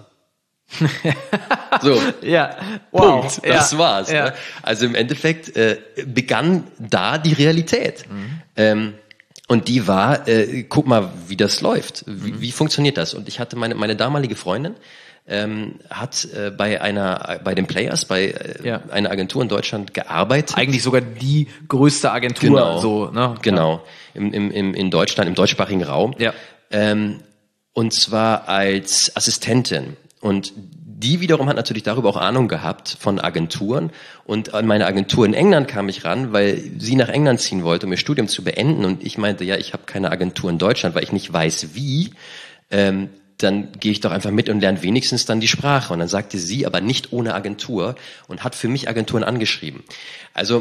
So. Ja, wow. Punkt. Das ja, war's. Ja. Ne? Also im Endeffekt äh, begann da die Realität. Mhm. Ähm, und die war, äh, guck mal, wie das läuft. Wie, mhm. wie funktioniert das? Und ich hatte meine, meine damalige Freundin, ähm, hat äh, bei einer, bei den Players, bei äh, Ja. einer Agentur in Deutschland gearbeitet. Eigentlich sogar die größte Agentur, Genau. so, ne? Genau. Im, im, im, in Deutschland, im deutschsprachigen Raum. Ja. Ähm, und zwar als Assistentin. Und die wiederum hat natürlich darüber auch Ahnung gehabt von Agenturen. Und an meine Agentur in England kam ich ran, weil sie nach England ziehen wollte, um ihr Studium zu beenden. Und ich meinte, ja, ich habe keine Agentur in Deutschland, weil ich nicht weiß, wie. Ähm, dann gehe ich doch einfach mit und lerne wenigstens dann die Sprache. Und dann sagte sie, aber nicht ohne Agentur, und hat für mich Agenturen angeschrieben. Also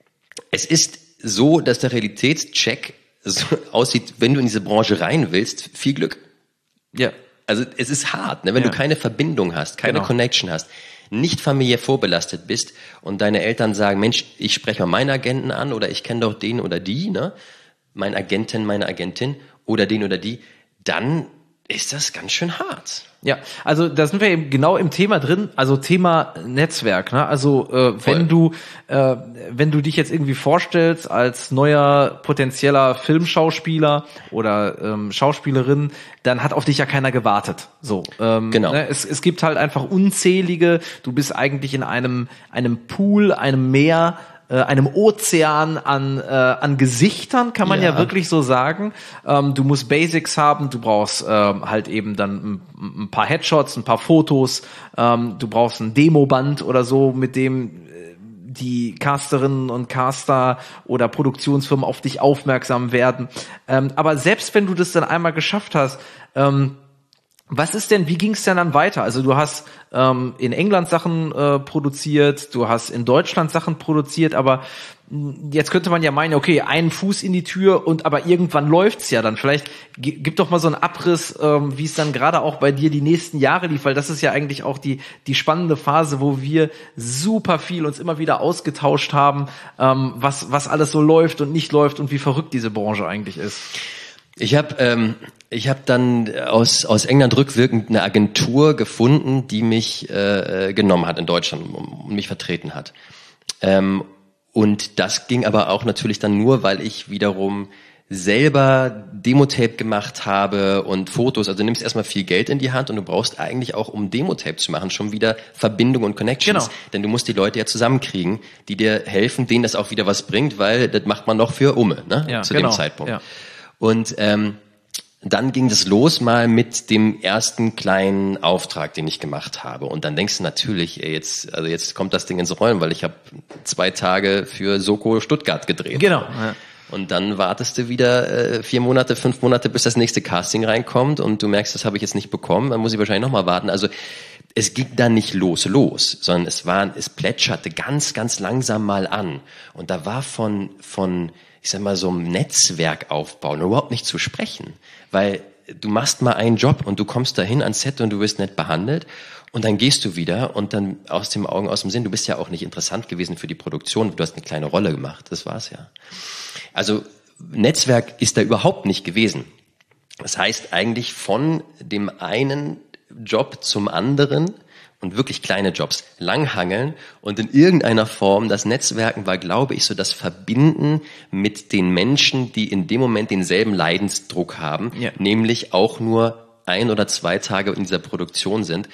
es ist so, dass der Realitätscheck so aussieht, wenn du in diese Branche rein willst, viel Glück. Ja. Also es ist hart, ne? Wenn Ja. du keine Verbindung hast, keine Genau. Connection hast, nicht familiär vorbelastet bist und deine Eltern sagen, Mensch, ich spreche mal meinen Agenten an oder ich kenne doch den oder die, ne? Mein Agentin, meine Agentin oder den oder die, dann ist das ganz schön hart. Ja, also da sind wir eben genau im Thema drin, also Thema Netzwerk, ne? Also äh, wenn du äh, wenn du dich jetzt irgendwie vorstellst als neuer potenzieller Filmschauspieler oder ähm, Schauspielerin, dann hat auf dich ja keiner gewartet. So, ähm, Genau. Ne? Es, es gibt halt einfach unzählige. Du bist eigentlich in einem einem Pool, einem Meer, äh, einem Ozean an äh, an Gesichtern, kann man ja, Ja. wirklich so sagen. Ähm, du musst Basics haben, du brauchst ähm, halt eben dann ein, ein paar Headshots, ein paar Fotos, ähm, du brauchst ein Demoband oder so, mit dem äh, die Casterinnen und Caster oder Produktionsfirmen auf dich aufmerksam werden. Ähm, aber selbst wenn du das dann einmal geschafft hast, ähm, was ist denn, wie ging es denn dann weiter? Also du hast ähm, in England Sachen äh, produziert, du hast in Deutschland Sachen produziert, aber mh, jetzt könnte man ja meinen, okay, einen Fuß in die Tür und aber irgendwann läuft's ja dann. Vielleicht g- gib doch mal so einen Abriss, ähm, wie es dann gerade auch bei dir die nächsten Jahre lief, weil das ist ja eigentlich auch die die spannende Phase, wo wir super viel uns immer wieder ausgetauscht haben, ähm, was was alles so läuft und nicht läuft und wie verrückt diese Branche eigentlich ist. Ich habe ähm, ich habe dann aus aus England rückwirkend eine Agentur gefunden, die mich äh, genommen hat in Deutschland und mich vertreten hat. Ähm, und das ging aber auch natürlich dann nur, weil ich wiederum selber Demotape gemacht habe und Fotos. Also du nimmst erstmal viel Geld in die Hand und du brauchst eigentlich auch, um Demotape zu machen, schon wieder Verbindung und Connections. Genau. Denn du musst die Leute ja zusammenkriegen, die dir helfen, denen das auch wieder was bringt, weil das macht man noch für Umme, ne? Ja, zu genau. dem Zeitpunkt. Ja. Und ähm, dann ging das los mal mit dem ersten kleinen Auftrag, den ich gemacht habe. Und dann denkst du natürlich, ey, jetzt, also jetzt kommt das Ding ins Rollen, weil ich habe zwei Tage für Soko Stuttgart gedreht. Genau. Ja. Und dann wartest du wieder äh, vier Monate, fünf Monate, bis das nächste Casting reinkommt und du merkst, das habe ich jetzt nicht bekommen, dann muss ich wahrscheinlich nochmal warten. Also es ging dann nicht los, los, sondern es war, es plätscherte ganz, ganz langsam mal an. Und da war von, von, ich sag mal, so einem Netzwerkaufbau überhaupt nicht zu sprechen. Weil du machst mal einen Job und du kommst dahin ans Set und du wirst nett behandelt und dann gehst du wieder und dann aus dem Augen, aus dem Sinn, du bist ja auch nicht interessant gewesen für die Produktion, du hast eine kleine Rolle gemacht, das war's ja. Also Netzwerk ist da überhaupt nicht gewesen. Das heißt eigentlich von dem einen Job zum anderen und wirklich kleine Jobs langhangeln und in irgendeiner Form das Netzwerken war, glaube ich, so das Verbinden mit den Menschen, die in dem Moment denselben Leidensdruck haben, Ja. nämlich auch nur ein oder zwei Tage in dieser Produktion sind,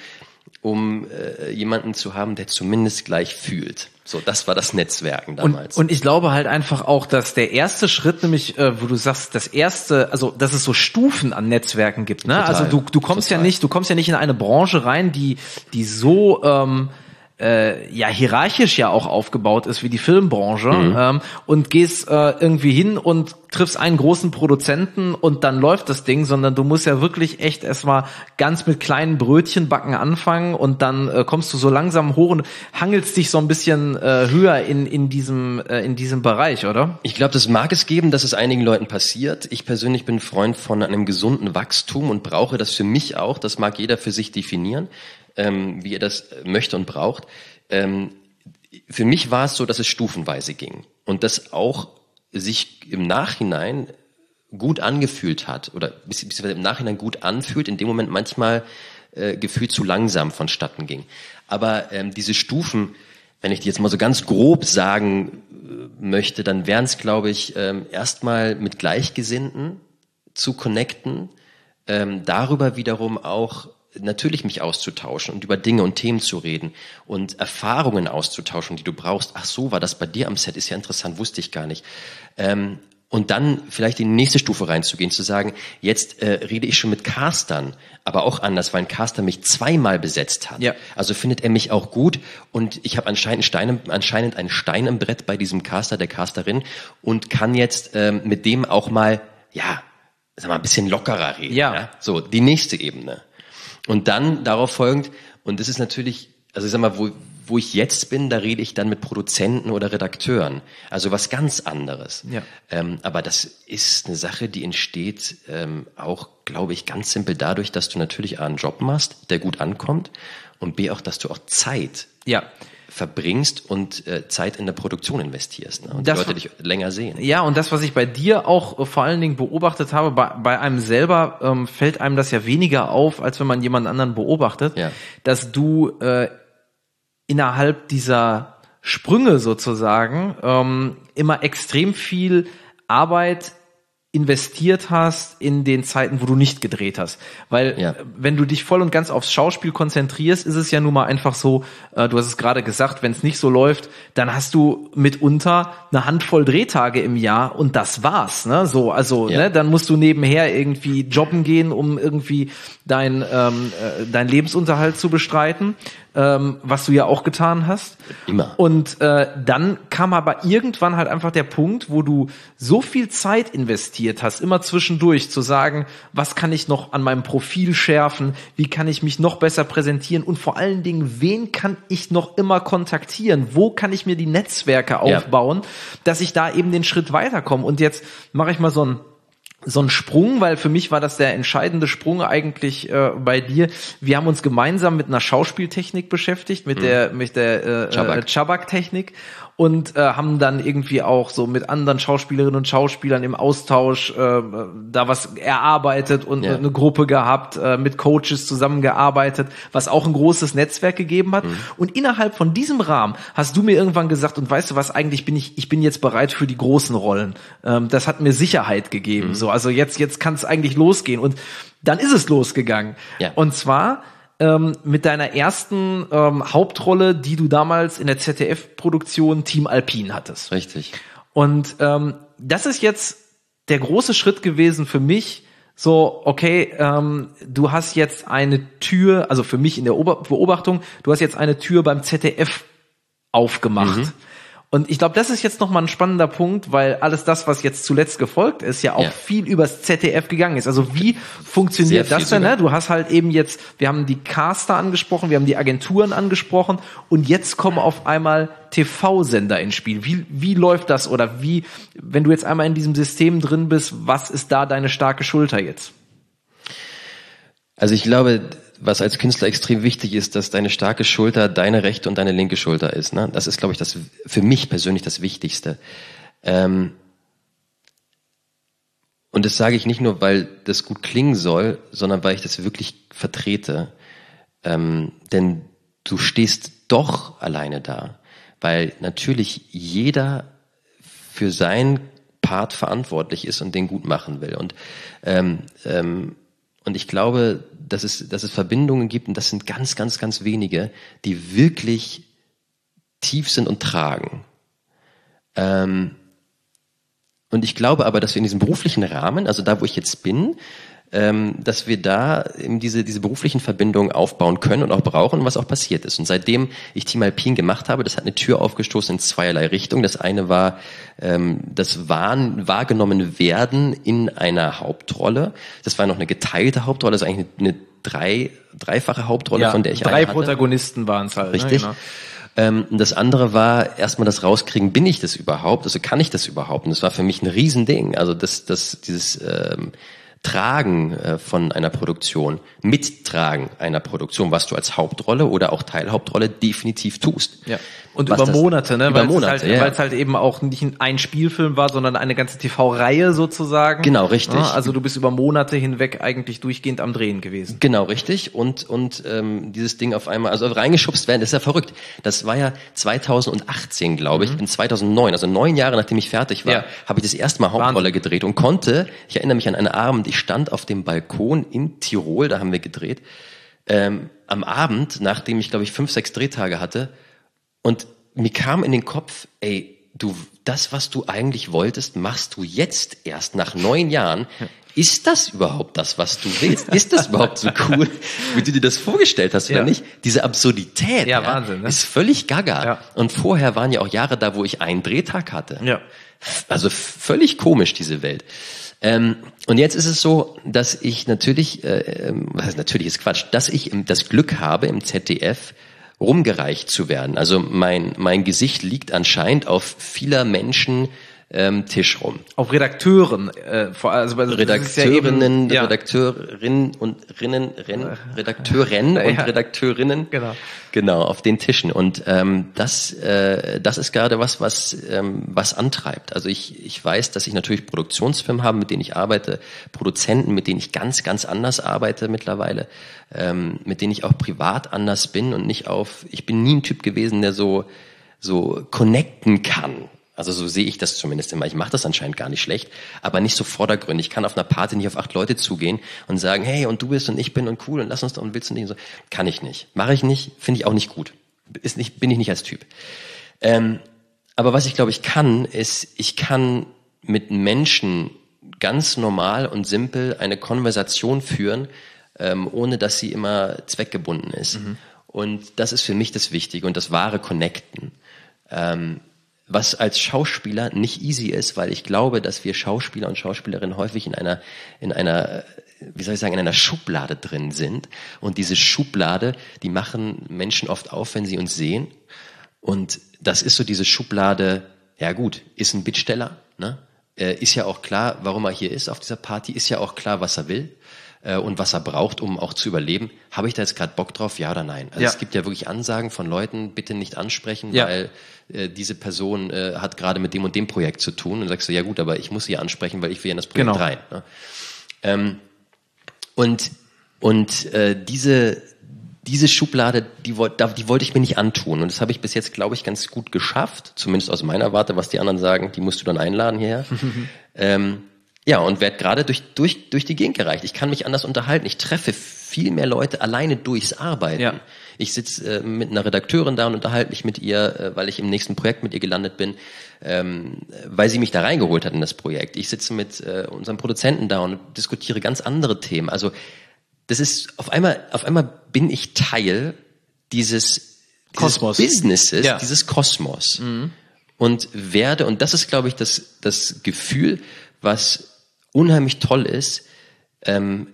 um äh, jemanden zu haben, der zumindest gleich fühlt. So, das war das Netzwerken damals. Und, und ich glaube halt einfach auch, dass der erste Schritt, nämlich, äh, wo du sagst, das erste, also dass es so Stufen an Netzwerken gibt, ne? Total. Also du, du kommst Total. ja nicht, du kommst ja nicht in eine Branche rein, die, die so ähm, äh, ja hierarchisch ja auch aufgebaut ist wie die Filmbranche, Mhm. ähm, und gehst äh, irgendwie hin und triffst einen großen Produzenten und dann läuft das Ding, sondern du musst ja wirklich echt erstmal ganz mit kleinen Brötchenbacken anfangen und dann äh, kommst du so langsam hoch und hangelst dich so ein bisschen äh, höher in in diesem äh, in diesem Bereich, oder? Ich glaube, das mag es geben, dass es einigen Leuten passiert. Ich persönlich bin Freund von einem gesunden Wachstum und brauche das für mich auch. Das mag jeder für sich definieren, ähm, wie er das möchte und braucht. Ähm, für mich war es so, dass es stufenweise ging und das auch sich im Nachhinein gut angefühlt hat oder beziehungsweise im Nachhinein gut anfühlt, in dem Moment manchmal äh, gefühlt zu langsam vonstatten ging. Aber ähm, diese Stufen, wenn ich die jetzt mal so ganz grob sagen äh, möchte, dann wären es, glaube ich, ähm, erstmal mit Gleichgesinnten zu connecten, ähm, darüber wiederum auch natürlich mich auszutauschen und über Dinge und Themen zu reden und Erfahrungen auszutauschen, die du brauchst. Ach so, war das bei dir am Set? Ist ja interessant, wusste ich gar nicht. Ähm, und dann vielleicht in die nächste Stufe reinzugehen, zu sagen, jetzt äh, rede ich schon mit Castern, aber auch anders, weil ein Caster mich zweimal besetzt hat. Ja. Also findet er mich auch gut und ich habe anscheinend, Stein, anscheinend einen Stein im Brett bei diesem Caster, der Casterin und kann jetzt ähm, mit dem auch mal, ja, sag mal, ein bisschen lockerer reden. Ja. Ja. So, die nächste Ebene. Und dann darauf folgend, und das ist natürlich, also ich sag mal, wo, wo ich jetzt bin, da rede ich dann mit Produzenten oder Redakteuren. Also was ganz anderes. Ja. Ähm, aber das ist eine Sache, die entsteht ähm, auch, glaube ich, ganz simpel dadurch, dass du natürlich A, einen Job machst, der gut ankommt und B, auch, dass du auch Zeit Ja. verbringst und äh, Zeit in der Produktion investierst. Ne? Und Das- die Leute dich länger sehen. Ja, und das, was ich bei dir auch äh, vor allen Dingen beobachtet habe, bei, bei einem selber ähm, fällt einem das ja weniger auf, als wenn man jemand anderen beobachtet, Ja. dass du äh, innerhalb dieser Sprünge sozusagen ähm, immer extrem viel Arbeit investiert hast in den Zeiten, wo du nicht gedreht hast. Weil Ja. äh, wenn du dich voll und ganz aufs Schauspiel konzentrierst, ist es ja nun mal einfach so, äh, du hast es gerade gesagt, wenn es nicht so läuft, dann hast du mitunter eine Handvoll Drehtage im Jahr und das war's. Ne? So, also Ja. ne, dann musst du nebenher irgendwie jobben gehen, um irgendwie dein, ähm, äh, dein Lebensunterhalt zu bestreiten, ähm, was du ja auch getan hast. Immer. Und äh, dann kam aber irgendwann halt einfach der Punkt, wo du so viel Zeit investiert hast, immer zwischendurch zu sagen, was kann ich noch an meinem Profil schärfen, wie kann ich mich noch besser präsentieren und vor allen Dingen, wen kann ich noch immer kontaktieren, wo kann ich mir die Netzwerke Ja. aufbauen, dass ich da eben den Schritt weiterkomme. Und jetzt mache ich mal so ein so ein Sprung, weil für mich war das der entscheidende Sprung eigentlich äh, bei dir. Wir haben uns gemeinsam mit einer Schauspieltechnik beschäftigt, mit der mit der äh, Chabak. äh, Chabak-Technik und äh, haben dann irgendwie auch so mit anderen Schauspielerinnen und Schauspielern im Austausch äh, da was erarbeitet und Ja. eine Gruppe gehabt, äh, mit Coaches zusammengearbeitet, was auch ein großes Netzwerk gegeben hat. Mhm. Und innerhalb von diesem Rahmen hast du mir irgendwann gesagt, und weißt du was, eigentlich bin ich, ich bin jetzt bereit für die großen Rollen. Ähm, das hat mir Sicherheit gegeben. Mhm. So, also jetzt, jetzt kann es eigentlich losgehen. Und dann ist es losgegangen. Ja. Und zwar ähm, mit deiner ersten ähm, Hauptrolle, die du damals in der Z D F-Produktion Team Alpin hattest. Richtig. Und ähm, das ist jetzt der große Schritt gewesen für mich, so, okay, ähm, du hast jetzt eine Tür, also für mich in der Ober- Beobachtung, du hast jetzt eine Tür beim Z D F aufgemacht. Mhm. Und ich glaube, das ist jetzt nochmal ein spannender Punkt, weil alles das, was jetzt zuletzt gefolgt ist, ja auch Ja. viel übers Z D F gegangen ist. Also wie funktioniert Sehr viel das denn? Ne? sogar. Du hast halt eben jetzt, wir haben die Caster angesprochen, wir haben die Agenturen angesprochen und jetzt kommen auf einmal T V-Sender ins Spiel. Wie, wie läuft das? Oder wie, wenn du jetzt einmal in diesem System drin bist, was ist da deine starke Schulter jetzt? Also ich glaube, was als Künstler extrem wichtig ist, dass deine starke Schulter deine rechte und deine linke Schulter ist. Ne? Das ist, glaube ich, das für mich persönlich das Wichtigste. Ähm und das sage ich nicht nur, weil das gut klingen soll, sondern weil ich das wirklich vertrete. Ähm, denn du stehst doch alleine da, weil natürlich jeder für seinen Part verantwortlich ist und den gut machen will. Und ähm, ähm, Und ich glaube, dass es, dass es Verbindungen gibt, und das sind ganz, ganz, ganz wenige, die wirklich tief sind und tragen. Ähm, und ich glaube aber, dass wir in diesem beruflichen Rahmen, also da, wo ich jetzt bin, ähm, dass wir da eben diese, diese beruflichen Verbindungen aufbauen können und auch brauchen, was auch passiert ist. Und seitdem ich Team Alpin gemacht habe, das hat eine Tür aufgestoßen in zweierlei Richtungen. Das eine war ähm, das Wahren, wahrgenommen werden in einer Hauptrolle. Das war noch eine geteilte Hauptrolle, das ist eigentlich eine, eine drei, dreifache Hauptrolle, von der ich drei eine hatte. Protagonisten waren es halt. Richtig. Ne? Genau. Ähm, das andere war erstmal das rauskriegen, bin ich das überhaupt? Also kann ich das überhaupt? Und das war für mich ein Riesending. Also das, das, dieses ähm, Tragen äh, von einer Produktion, Mittragen einer Produktion, was du als Hauptrolle oder auch Teilhauptrolle definitiv tust. Ja. Und Was über das- Monate, ne? über Weil Monate, es halt, ja. weil es halt eben auch nicht ein Spielfilm war, sondern eine ganze T V-Reihe sozusagen. Genau, richtig. Ja, also du bist über Monate hinweg eigentlich durchgehend am Drehen gewesen. Genau, richtig. Und und ähm, dieses Ding auf einmal, also reingeschubst werden, das ist ja verrückt. Das war ja zweitausendachtzehn, glaube ich, in zweitausendneun, also neun Jahre nachdem ich fertig war, Ja. habe ich das erste Mal Hauptrolle Wahnsinn. gedreht und konnte, ich erinnere mich an einen Abend, ich stand auf dem Balkon in Tirol, da haben wir gedreht, ähm, am Abend, nachdem ich, glaube ich, fünf, sechs Drehtage hatte, und mir kam in den Kopf, ey, du, das, was du eigentlich wolltest, machst du jetzt erst nach neun Jahren. Ist das überhaupt das, was du willst? Ist das überhaupt so cool, wie du dir das vorgestellt hast oder Ja. nicht? Diese Absurdität Ja, Wahnsinn, ne? ist völlig gaga. Ja. Und vorher waren ja auch Jahre da, wo ich einen Drehtag hatte. Ja. Also völlig komisch, diese Welt. Ähm, und jetzt ist es so, dass ich natürlich, äh, was heißt natürlich ist Quatsch, dass ich im, das Glück habe, im Z D F rumgereicht zu werden. Also mein mein Gesicht liegt anscheinend auf vieler Menschen ähm, Tisch rum. Auf Redakteuren, äh, vor, also das ist ja Redakteurinnen, eben, ja. Redakteurinnen und Rinnen, Ren, Redakteuren und Ja. Redakteurinnen. Genau. Genau, auf den Tischen. Und ähm, das, äh, das ist gerade was, was, ähm, was antreibt. Also ich, ich weiß, dass ich natürlich Produktionsfirmen habe, mit denen ich arbeite, Produzenten, mit denen ich ganz, ganz anders arbeite mittlerweile, ähm, mit denen ich auch privat anders bin und nicht auf. Ich bin nie ein Typ gewesen, der so so connecten kann. Also so sehe ich das zumindest immer. Ich mache das anscheinend gar nicht schlecht, aber nicht so vordergründig. Ich kann auf einer Party nicht auf acht Leute zugehen und sagen, hey, und du bist und ich bin und cool und lass uns doch und willst du nicht. Und so. Kann ich nicht. Mache ich nicht, finde ich auch nicht gut. Ist nicht, bin ich nicht als Typ. Ähm, aber was ich glaube, ich kann, ist, ich kann mit Menschen ganz normal und simpel eine Konversation führen, ähm, ohne dass sie immer zweckgebunden ist. Mhm. Und das ist für mich das Wichtige und das wahre Connecten. Ähm, was als Schauspieler nicht easy ist, weil ich glaube, dass wir Schauspieler und Schauspielerinnen häufig in einer, in einer, wie soll ich sagen, in einer Schublade drin sind. Und diese Schublade, die machen Menschen oft auf, wenn sie uns sehen. Und das ist so diese Schublade, ja gut, ist ein Bittsteller, ne? Äh, ist ja auch klar, warum er hier ist auf dieser Party, ist ja auch klar, was er will äh, und was er braucht, um auch zu überleben. Habe ich da jetzt gerade Bock drauf, ja oder nein? Also ja. es gibt ja wirklich Ansagen von Leuten, bitte nicht ansprechen, ja. weil äh, diese Person äh, hat gerade mit dem und dem Projekt zu tun. Und dann sagst du, ja gut, aber ich muss sie ansprechen, weil ich will in das Projekt genau. rein. Ne? Ähm, und und äh, diese diese Schublade, die, die wollte ich mir nicht antun. Und das habe ich bis jetzt, glaube ich, ganz gut geschafft. Zumindest aus meiner Warte, was die anderen sagen, die musst du dann einladen hierher. ähm, ja, und werde gerade durch, durch, durch die Gegend gereicht. Ich kann mich anders unterhalten. Ich treffe viel mehr Leute alleine durchs Arbeiten. Ja. Ich sitze äh, mit einer Redakteurin da und unterhalte mich mit ihr, äh, weil ich im nächsten Projekt mit ihr gelandet bin, ähm, weil sie mich da reingeholt hat in das Projekt. Ich sitze mit äh, unserem Produzenten da und diskutiere ganz andere Themen. Also das ist, auf einmal, auf einmal bin ich Teil dieses, Kosmos. dieses Businesses, ja. dieses Kosmos. Mhm. Und werde, und das ist, glaube ich, das, das Gefühl, was unheimlich toll ist, ähm,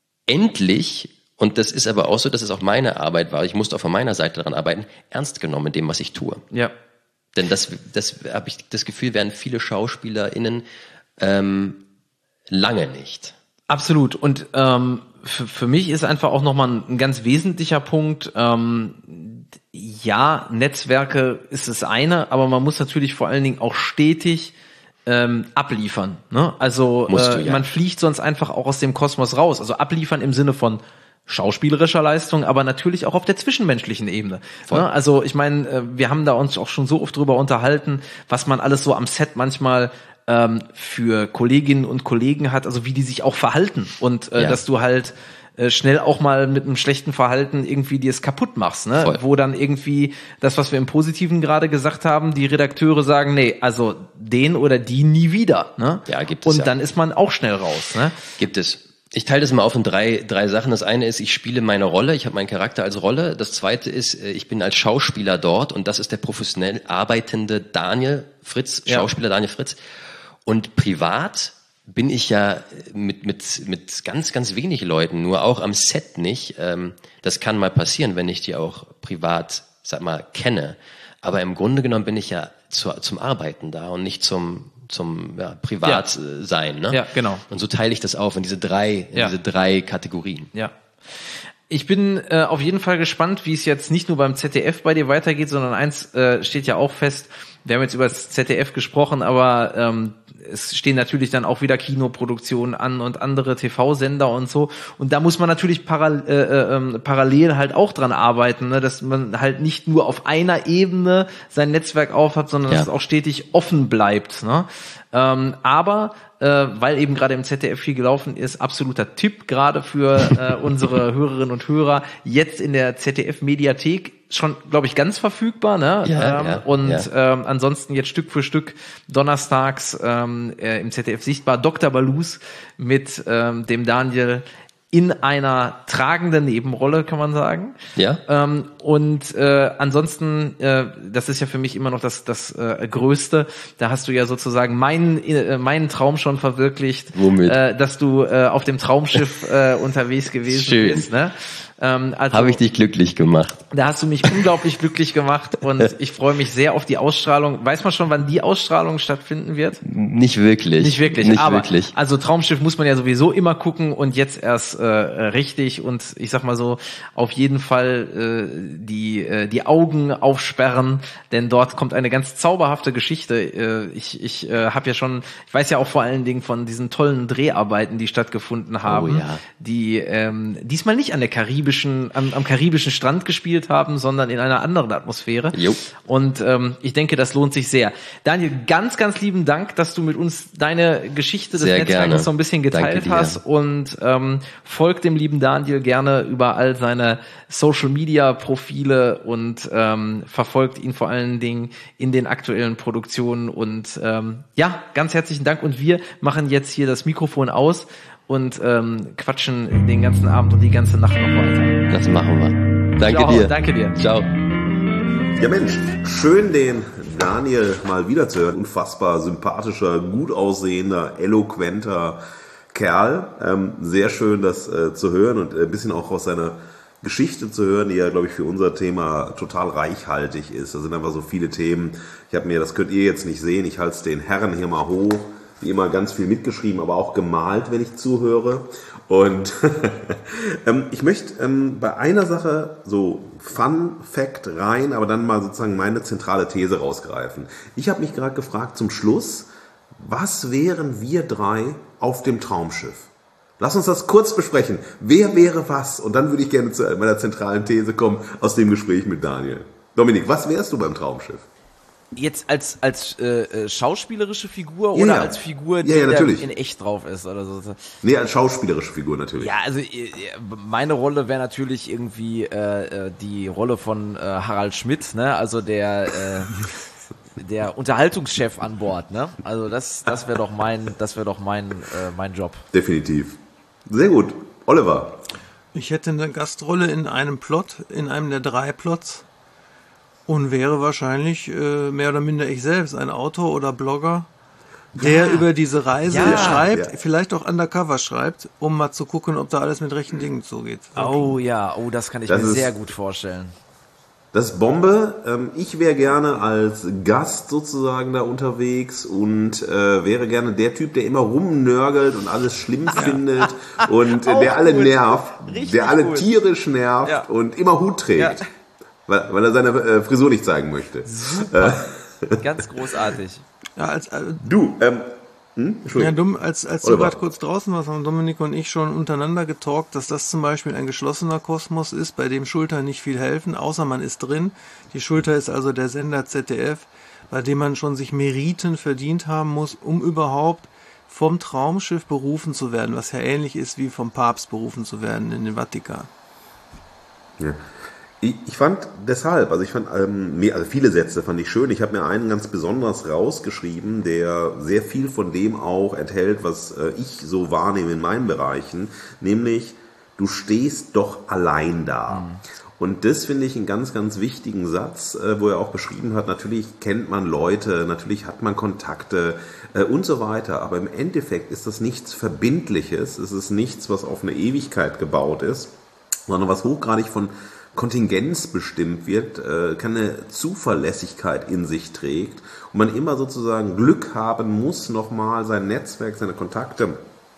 endlich, und das ist aber auch so, dass es auch meine Arbeit war, ich musste auch von meiner Seite daran arbeiten, ernst genommen in dem, was ich tue. Ja. Denn das, das habe ich das Gefühl, werden viele SchauspielerInnen ähm, lange nicht. Absolut. Und ähm, für, für mich ist einfach auch nochmal ein, ein ganz wesentlicher Punkt, ähm, ja, Netzwerke ist das eine, aber man muss natürlich vor allen Dingen auch stetig ähm, abliefern. Ne? Also Musst äh, du, ja. man fliegt sonst einfach auch aus dem Kosmos raus. Also abliefern im Sinne von schauspielerischer Leistung, aber natürlich auch auf der zwischenmenschlichen Ebene. Ne? Also ich meine, wir haben da uns auch schon so oft drüber unterhalten, was man alles so am Set manchmal ähm, für Kolleginnen und Kollegen hat, also wie die sich auch verhalten und äh, ja. dass du halt äh, schnell auch mal mit einem schlechten Verhalten irgendwie dir es kaputt machst, ne? Voll. Wo dann irgendwie das, was wir im Positiven gerade gesagt haben, die Redakteure sagen, nee, also den oder die nie wieder, ne? Ja, gibt es und ja. dann ist man auch schnell raus, ne? Gibt es. Ich teile das mal auf in drei, drei Sachen. Das eine ist, ich spiele meine Rolle, ich habe meinen Charakter als Rolle. Das zweite ist, ich bin als Schauspieler dort und das ist der professionell arbeitende Daniel Fritz, Ja. Schauspieler Daniel Fritz. Und privat bin ich ja mit, mit, mit ganz, ganz wenig Leuten, nur auch am Set nicht. Das kann mal passieren, wenn ich die auch privat, sag mal, kenne. Aber im Grunde genommen bin ich ja zu, zum Arbeiten da und nicht zum zum ja, Privatsein, Ja. ne? Ja, genau. Und so teile ich das auf in diese drei, in Ja. diese drei Kategorien. Ja. Ich bin äh, auf jeden Fall gespannt, wie es jetzt nicht nur beim Z D F bei dir weitergeht, sondern eins äh, steht ja auch fest, wir haben jetzt über das Z D F gesprochen, aber ähm, es stehen natürlich dann auch wieder Kinoproduktionen an und andere T V-Sender und so. Und da muss man natürlich paral- äh, äh, parallel halt auch dran arbeiten, ne? Dass man halt nicht nur auf einer Ebene sein Netzwerk aufhat, sondern Ja. dass es auch stetig offen bleibt. Ne? Ähm, aber äh, weil eben gerade im Z D F viel gelaufen ist, absoluter Tipp gerade für äh, unsere Hörerinnen und Hörer, jetzt in der Z D F-Mediathek schon, glaube ich, ganz verfügbar, ne? Ja, ähm, ja, und ja. Ähm, ansonsten jetzt Stück für Stück donnerstags ähm, äh, im Z D F sichtbar Doktor Balus mit ähm, dem Daniel in einer tragenden Nebenrolle, kann man sagen. Ja. Ähm, und äh, ansonsten, äh, das ist ja für mich immer noch das das äh, Größte. Da hast du ja sozusagen meinen äh, meinen Traum schon verwirklicht, Womit? Äh, dass du äh, auf dem Traumschiff äh, unterwegs gewesen Schön. bist. Ne? Ähm, also, Habe ich dich glücklich gemacht. Da hast du mich unglaublich glücklich gemacht und ich freue mich sehr auf die Ausstrahlung. Weiß man schon, wann die Ausstrahlung stattfinden wird? Nicht wirklich. Nicht wirklich, Nicht aber wirklich. also Traumschiff muss man ja sowieso immer gucken und jetzt erst äh, richtig und ich sag mal so, auf jeden Fall äh, die äh, die Augen aufsperren, denn dort kommt eine ganz zauberhafte Geschichte. Äh, ich ich äh, habe ja schon, ich weiß ja auch vor allen Dingen von diesen tollen Dreharbeiten, die stattgefunden haben, Oh ja. die ähm, diesmal nicht an der karibischen am, am karibischen Strand gespielt haben, sondern in einer anderen Atmosphäre. Jo. Und ähm, ich denke, das lohnt sich sehr. Daniel, ganz, ganz lieben Dank, dass du mit uns deine Geschichte des Sehr Netzwerkes gerne. so ein bisschen geteilt Danke dir. hast und ähm, folgt dem lieben Daniel gerne über all seine Social-Media-Profile und ähm, verfolgt ihn vor allen Dingen in den aktuellen Produktionen und ähm, ja, ganz herzlichen Dank und wir machen jetzt hier das Mikrofon aus und ähm, quatschen den ganzen Abend und die ganze Nacht noch weiter. Das machen wir. Danke Ciao, dir. danke dir. Ciao. Ja Mensch, schön den Daniel mal wieder zu hören. Unfassbar sympathischer, gut aussehender, eloquenter Kerl. Ähm, sehr schön, das äh, zu hören und ein bisschen auch aus seiner Geschichte zu hören, die ja, glaube ich, für unser Thema total reichhaltig ist. Da sind einfach so viele Themen. Ich habe mir, das könnt ihr jetzt nicht sehen, ich halte es den Herren hier mal hoch. Wie immer ganz viel mitgeschrieben, aber auch gemalt, wenn ich zuhöre. Und ähm, ich möchte ähm, bei einer Sache so Fun Fact rein, aber dann mal sozusagen meine zentrale These rausgreifen. Ich habe mich gerade gefragt zum Schluss, was wären wir drei auf dem Traumschiff? Lass uns das kurz besprechen. Wer wäre was? Und dann würde ich gerne zu meiner zentralen These kommen aus dem Gespräch mit Daniel. Dominik, was wärst du beim Traumschiff? Jetzt als als äh, äh, schauspielerische Figur Ja, oder ja. als Figur, die Ja, ja, da natürlich. in echt drauf ist oder so. Nee, als schauspielerische Figur natürlich. Ja, also äh, meine Rolle wäre natürlich irgendwie äh, äh, die Rolle von äh, Harald Schmidt, ne? Also der äh, der Unterhaltungschef an Bord, ne? Also das das wäre doch mein das wäre doch mein äh, mein Job. Definitiv. Sehr gut. Oliver. Ich hätte eine Gastrolle in einem Plot, in einem der drei Plots und wäre wahrscheinlich äh, mehr oder minder ich selbst, ein Autor oder Blogger, der über diese Reise Ja, schreibt, ja. vielleicht auch undercover schreibt, um mal zu gucken, ob da alles mit rechten Dingen zugeht. Oh ja, oh, das kann ich Das mir ist- sehr gut vorstellen. Das ist Bombe. Ähm, Ich wäre gerne als Gast sozusagen da unterwegs und äh, wäre gerne der Typ, der immer rumnörgelt und alles schlimm findet und äh, Auch der alle gut. nervt, Richtig der alle gut. tierisch nervt Ja. und immer Hut trägt, Ja. weil, weil er seine äh, Frisur nicht zeigen möchte. Ganz großartig. Ja, als, äh, Du, ähm, hm? ja, Entschuldigung. dumm, als, als du Oliver. gerade kurz draußen warst, haben Dominik und ich schon untereinander getalkt, dass das zum Beispiel ein geschlossener Kosmos ist, bei dem Schultern nicht viel helfen, außer man ist drin. Die Schulter ist also der Sender Z D F, bei dem man schon sich Meriten verdient haben muss, um überhaupt vom Traumschiff berufen zu werden, was ja ähnlich ist wie vom Papst berufen zu werden in den Vatikan. Ja. Ich, ich fand deshalb, also ich fand ähm, mehr, also viele Sätze fand ich schön. Ich habe mir einen ganz besonders rausgeschrieben, der sehr viel von dem auch enthält, was äh, ich so wahrnehme in meinen Bereichen, nämlich du stehst doch allein da. Mhm. Und das finde ich einen ganz, ganz wichtigen Satz, äh, wo er auch beschrieben hat, natürlich kennt man Leute, natürlich hat man Kontakte äh, und so weiter, aber im Endeffekt ist das nichts Verbindliches, es ist nichts, was auf eine Ewigkeit gebaut ist, sondern was hochgradig von Kontingenz bestimmt wird, äh, keine Zuverlässigkeit in sich trägt und man immer sozusagen Glück haben muss, nochmal sein Netzwerk, seine Kontakte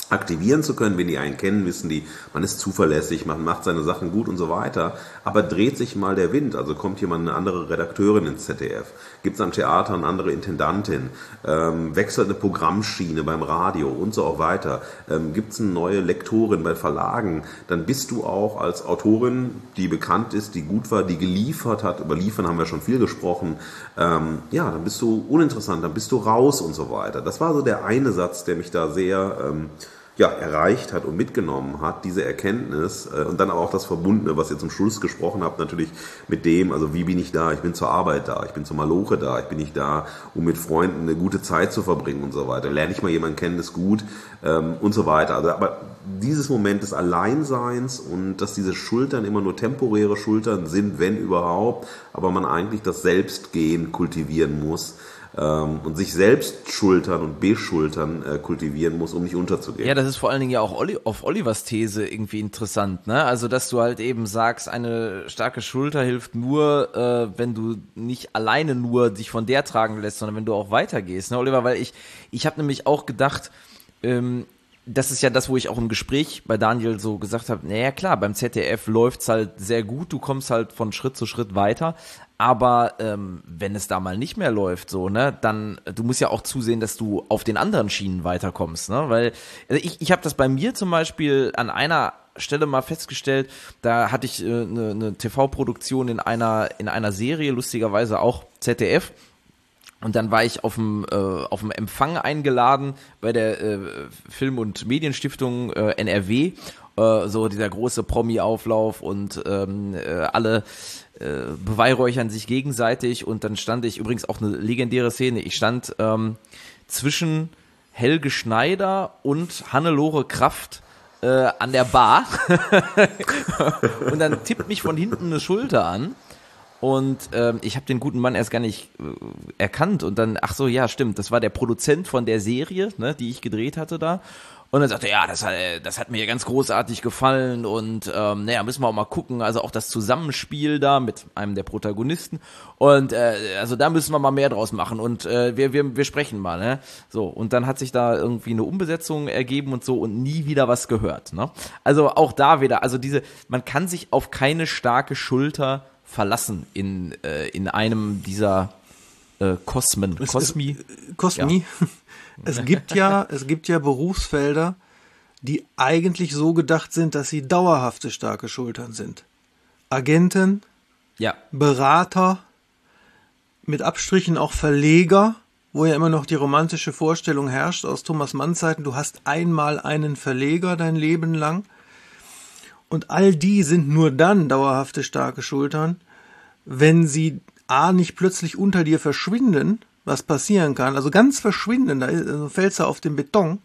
aktivieren zu können. Wenn die einen kennen, wissen die, man ist zuverlässig, man macht seine Sachen gut und so weiter. Aber dreht sich mal der Wind, also kommt jemand, eine andere Redakteurin ins Z D F, gibt es am Theater eine andere Intendantin, ähm, wechselt eine Programmschiene beim Radio und so auch weiter, ähm, gibt es eine neue Lektorin bei Verlagen, dann bist du auch als Autorin, die bekannt ist, die gut war, die geliefert hat, über Liefern haben wir schon viel gesprochen, ähm, ja, dann bist du uninteressant, dann bist du raus und so weiter. Das war so der eine Satz, der mich da sehr ähm, ja, erreicht hat und mitgenommen hat, diese Erkenntnis äh, und dann aber auch das Verbundene, was ihr zum Schluss gesprochen habt, natürlich mit dem, also wie bin ich da? Ich bin zur Arbeit da, ich bin zur Maloche da, ich bin nicht da, um mit Freunden eine gute Zeit zu verbringen und so weiter. Lerne ich mal jemanden kennen, ist gut ähm, und so weiter. Also, aber dieses Moment des Alleinseins und dass diese Schultern immer nur temporäre Schultern sind, wenn überhaupt, aber man eigentlich das Selbstgehen kultivieren muss, und sich selbst schultern und beschultern äh, kultivieren muss, um nicht unterzugehen. Ja, das ist vor allen Dingen ja auch Olli, auf Olivers These irgendwie interessant, ne? Also, dass du halt eben sagst, eine starke Schulter hilft nur, äh, wenn du nicht alleine nur dich von der tragen lässt, sondern wenn du auch weitergehst, ne, Oliver? Weil ich, ich habe nämlich auch gedacht, ähm, das ist ja das, wo ich auch im Gespräch bei Daniel so gesagt habe, naja klar, beim Z D F läuft's halt sehr gut, du kommst halt von Schritt zu Schritt weiter, aber ähm, wenn es da mal nicht mehr läuft, so, ne, dann, du musst ja auch zusehen, dass du auf den anderen Schienen weiterkommst, ne, weil also ich, ich habe das bei mir zum Beispiel an einer Stelle mal festgestellt, da hatte ich eine äh, ne, ne T V-Produktion in einer in einer Serie, lustigerweise auch Z D F. Und dann war ich auf dem äh, auf dem Empfang eingeladen bei der äh, Film- und Medienstiftung äh, N R W, äh, so dieser große Promi-Auflauf und ähm, äh, alle äh, beweihräuchern sich gegenseitig. Und dann stand ich, übrigens auch eine legendäre Szene, ich stand ähm, zwischen Helge Schneider und Hannelore Kraft äh, an der Bar und dann tippt mich von hinten eine Schulter an. Und ähm, ich habe den guten Mann erst gar nicht äh, erkannt und dann, ach so, ja, stimmt, das war der Produzent von der Serie, ne, die ich gedreht hatte da. Und dann sagte er, ja, das hat, das hat mir ganz großartig gefallen und ähm, naja, müssen wir auch mal gucken, also auch das Zusammenspiel da mit einem der Protagonisten und äh, also da müssen wir mal mehr draus machen und äh, wir, wir, wir sprechen mal, ne, so, und dann hat sich da irgendwie eine Umbesetzung ergeben und so und nie wieder was gehört, ne, also auch da wieder, also diese, man kann sich auf keine starke Schulter verlassen in äh, in einem dieser äh, Kosmen, es, Kosmi, es, Kosmi. Ja. Es gibt ja, es gibt ja Berufsfelder, die eigentlich so gedacht sind, dass sie dauerhafte starke Schultern sind. Agenten, ja, Berater, mit Abstrichen auch Verleger, wo ja immer noch die romantische Vorstellung herrscht aus Thomas Mann Zeiten, du hast einmal einen Verleger dein Leben lang. Und all die sind nur dann dauerhafte starke Schultern, wenn sie a nicht plötzlich unter dir verschwinden, was passieren kann, also ganz verschwinden, da also fällst du auf den Beton,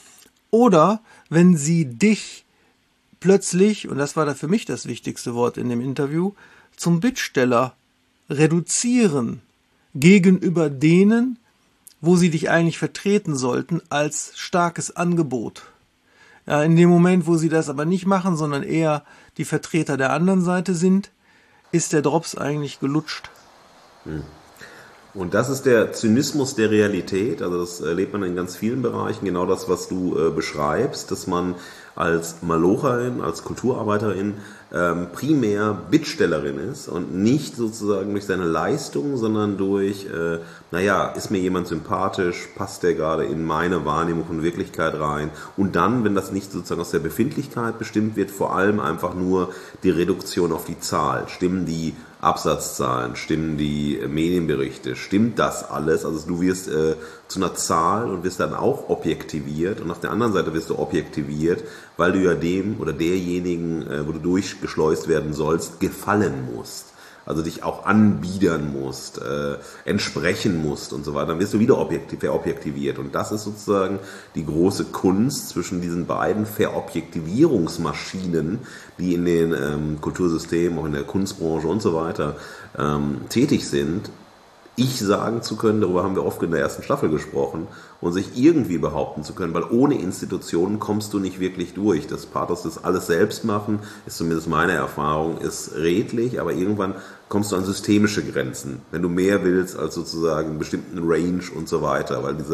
oder wenn sie dich plötzlich, und das war da für mich das wichtigste Wort in dem Interview, zum Bittsteller reduzieren gegenüber denen, wo sie dich eigentlich vertreten sollten als starkes Angebot. Ja, in dem Moment, wo sie das aber nicht machen, sondern eher die Vertreter der anderen Seite sind, ist der Drops eigentlich gelutscht. Hm. Und das ist der Zynismus der Realität, also das erlebt man in ganz vielen Bereichen, genau das, was du äh, beschreibst, dass man als Malocherin, als Kulturarbeiterin ähm, primär Bittstellerin ist und nicht sozusagen durch seine Leistung, sondern durch, äh, naja, ist mir jemand sympathisch, passt der gerade in meine Wahrnehmung von Wirklichkeit rein und dann, wenn das nicht sozusagen aus der Befindlichkeit bestimmt wird, vor allem einfach nur die Reduktion auf die Zahl, stimmen die Absatzzahlen, stimmen die Medienberichte, stimmt das alles? Also du wirst äh, zu einer Zahl und wirst dann auch objektiviert und auf der anderen Seite wirst du objektiviert, weil du ja dem oder derjenigen, äh, wo du durchgeschleust werden sollst, gefallen musst. Also dich auch anbiedern musst, äh, entsprechen musst und so weiter, dann wirst du wieder objektiv, verobjektiviert. Und das ist sozusagen die große Kunst zwischen diesen beiden Verobjektivierungsmaschinen, die in den ähm, Kultursystemen, auch in der Kunstbranche und so weiter ähm, tätig sind, ich sagen zu können, darüber haben wir oft in der ersten Staffel gesprochen, und sich irgendwie behaupten zu können, weil ohne Institutionen kommst du nicht wirklich durch. Das Pathos des alles selbst machen, ist zumindest meine Erfahrung, ist redlich, aber irgendwann kommst du an systemische Grenzen, wenn du mehr willst als sozusagen einen bestimmten Range und so weiter, weil dieser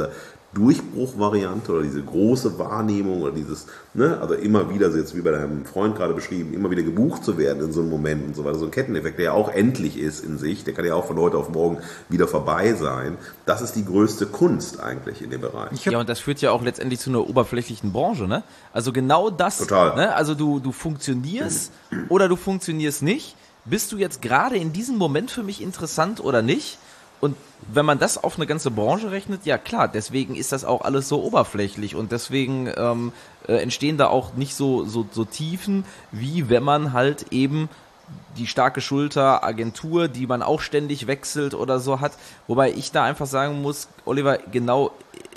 Durchbruchvariante oder diese große Wahrnehmung oder dieses, ne, also immer wieder, so jetzt wie bei deinem Freund gerade beschrieben, immer wieder gebucht zu werden in so einem Moment und so weiter, so ein Ketteneffekt, der ja auch endlich ist in sich, der kann ja auch von heute auf morgen wieder vorbei sein. Das ist die größte Kunst eigentlich in dem Bereich. Ja, und das führt ja auch letztendlich zu einer oberflächlichen Branche, ne? Also genau das, Total. Ne? Also du, du funktionierst mhm. oder du funktionierst nicht. Bist du jetzt gerade in diesem Moment für mich interessant oder nicht? Und wenn man das auf eine ganze Branche rechnet, ja klar, deswegen ist das auch alles so oberflächlich und deswegen ähm, äh, entstehen da auch nicht so, so, so Tiefen, wie wenn man halt eben die starke Schulter, Agentur, die man auch ständig wechselt oder so hat. Wobei ich da einfach sagen muss, Oliver, genau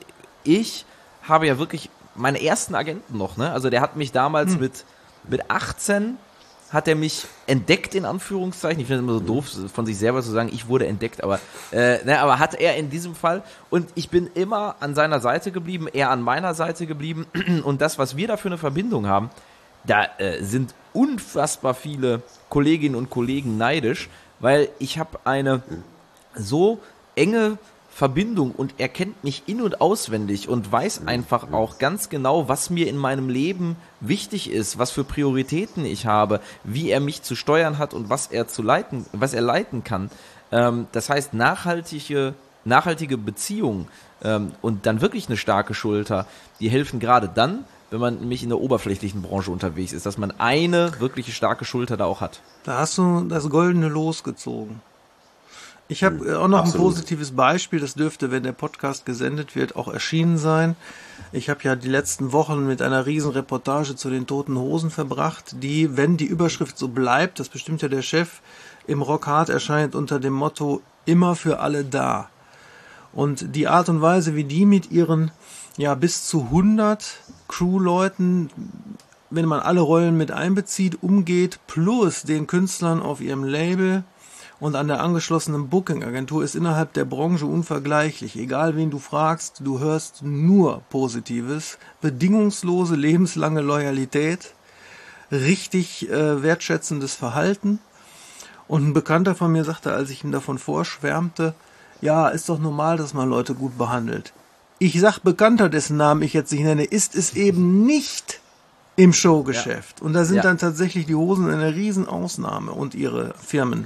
ich habe ja wirklich meine ersten Agenten noch, ne? Also der hat mich damals hm. mit, mit achtzehn hat er mich entdeckt, in Anführungszeichen. Ich finde es immer so doof, von sich selber zu sagen, ich wurde entdeckt, aber, äh, ne, aber hat er in diesem Fall. Und ich bin immer an seiner Seite geblieben, er an meiner Seite geblieben. Und das, was wir da für eine Verbindung haben, da äh, sind unfassbar viele Kolleginnen und Kollegen neidisch, weil ich habe eine so enge Verbindung und er kennt mich in- und auswendig und weiß einfach auch ganz genau, was mir in meinem Leben wichtig ist, was für Prioritäten ich habe, wie er mich zu steuern hat und was er zu leiten, was er leiten kann. Ähm, das heißt, nachhaltige, nachhaltige Beziehungen ähm, und dann wirklich eine starke Schulter, die helfen gerade dann, wenn man nämlich in der oberflächlichen Branche unterwegs ist, dass man eine wirkliche starke Schulter da auch hat. Da hast du das goldene Los gezogen. Ich habe auch noch Absolut. ein positives Beispiel, das dürfte, wenn der Podcast gesendet wird, auch erschienen sein. Ich habe ja die letzten Wochen mit einer riesen Reportage zu den Toten Hosen verbracht, die, wenn die Überschrift so bleibt, das bestimmt ja der Chef, im Rockhard erscheint unter dem Motto immer für alle da. Und die Art und Weise, wie die mit ihren ja bis zu hundert Crewleuten, wenn man alle Rollen mit einbezieht, umgeht, plus den Künstlern auf ihrem Label und an der angeschlossenen Booking-Agentur, ist innerhalb der Branche unvergleichlich. Egal wen du fragst, du hörst nur Positives, bedingungslose, lebenslange Loyalität, richtig äh, wertschätzendes Verhalten. Und ein Bekannter von mir sagte, als ich ihm davon vorschwärmte, ja, ist doch normal, dass man Leute gut behandelt. Ich sag Bekannter, dessen Namen ich jetzt nicht nenne, ist es eben nicht im Showgeschäft. Ja. Und da sind ja. dann tatsächlich die Hosen eine Riesenausnahme und ihre Firmen.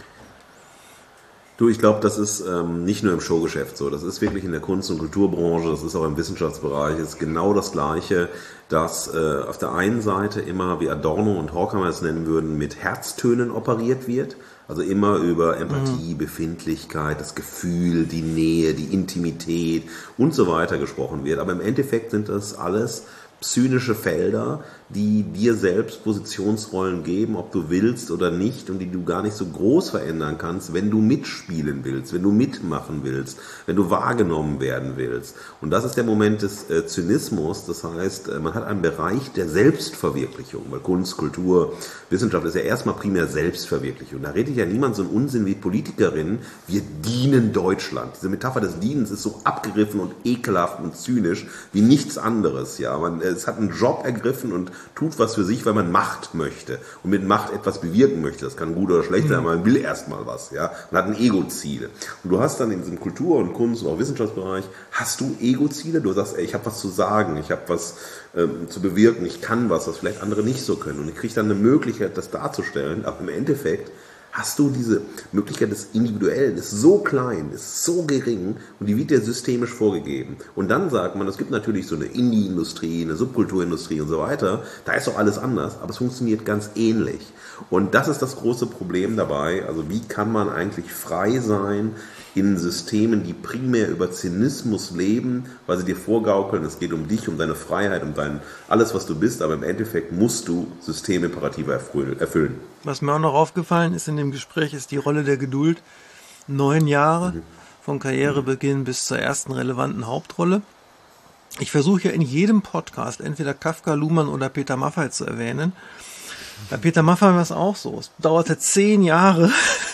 Du, ich glaube, das ist ähm, nicht nur im Showgeschäft so, das ist wirklich in der Kunst- und Kulturbranche, das ist auch im Wissenschaftsbereich, ist genau das Gleiche, dass äh, auf der einen Seite immer, wie Adorno und Horkheimer es nennen würden, mit Herztönen operiert wird, also immer über Empathie, mhm. Befindlichkeit, das Gefühl, die Nähe, die Intimität und so weiter gesprochen wird, aber im Endeffekt sind das alles zynische Felder, die dir selbst Positionsrollen geben, ob du willst oder nicht, und die du gar nicht so groß verändern kannst, wenn du mitspielen willst, wenn du mitmachen willst, wenn du wahrgenommen werden willst. Und das ist der Moment des äh, Zynismus, das heißt, äh, man hat einen Bereich der Selbstverwirklichung, weil Kunst, Kultur, Wissenschaft ist ja erstmal primär Selbstverwirklichung. Da redet ja niemand so einen Unsinn wie Politikerinnen, wir dienen Deutschland. Diese Metapher des Dienens ist so abgegriffen und ekelhaft und zynisch wie nichts anderes. Ja, man, es hat einen Job ergriffen und tut was für sich, weil man Macht möchte und mit Macht etwas bewirken möchte. Das kann gut oder schlecht sein, aber man will erstmal was. Ja? Man hat ein Ego-Ziel. Und du hast dann in diesem Kultur- und Kunst- und auch Wissenschaftsbereich, hast du Ego-Ziele? Du sagst, ey, ich habe was zu sagen, ich habe was ähm, zu bewirken, ich kann was, was vielleicht andere nicht so können. Und ich kriege dann eine Möglichkeit, das darzustellen, aber im Endeffekt hast du diese Möglichkeit des Individuellen, ist so klein, ist so gering und die wird dir systemisch vorgegeben. Und dann sagt man, es gibt natürlich so eine Indie-Industrie, eine Subkulturindustrie und so weiter, da ist doch alles anders, aber es funktioniert ganz ähnlich. Und das ist das große Problem dabei, also wie kann man eigentlich frei sein in Systemen, die primär über Zynismus leben, weil sie dir vorgaukeln, es geht um dich, um deine Freiheit, um dein alles, was du bist, aber im Endeffekt musst du Systemimperative erfüllen. Was mir auch noch aufgefallen ist in dem Gespräch, ist die Rolle der Geduld. Neun Jahre mhm. von Karrierebeginn bis zur ersten relevanten Hauptrolle. Ich versuche ja in jedem Podcast entweder Kafka, Luhmann oder Peter Maffay zu erwähnen. Bei Peter Maffay war es auch so. Es dauerte zehn Jahre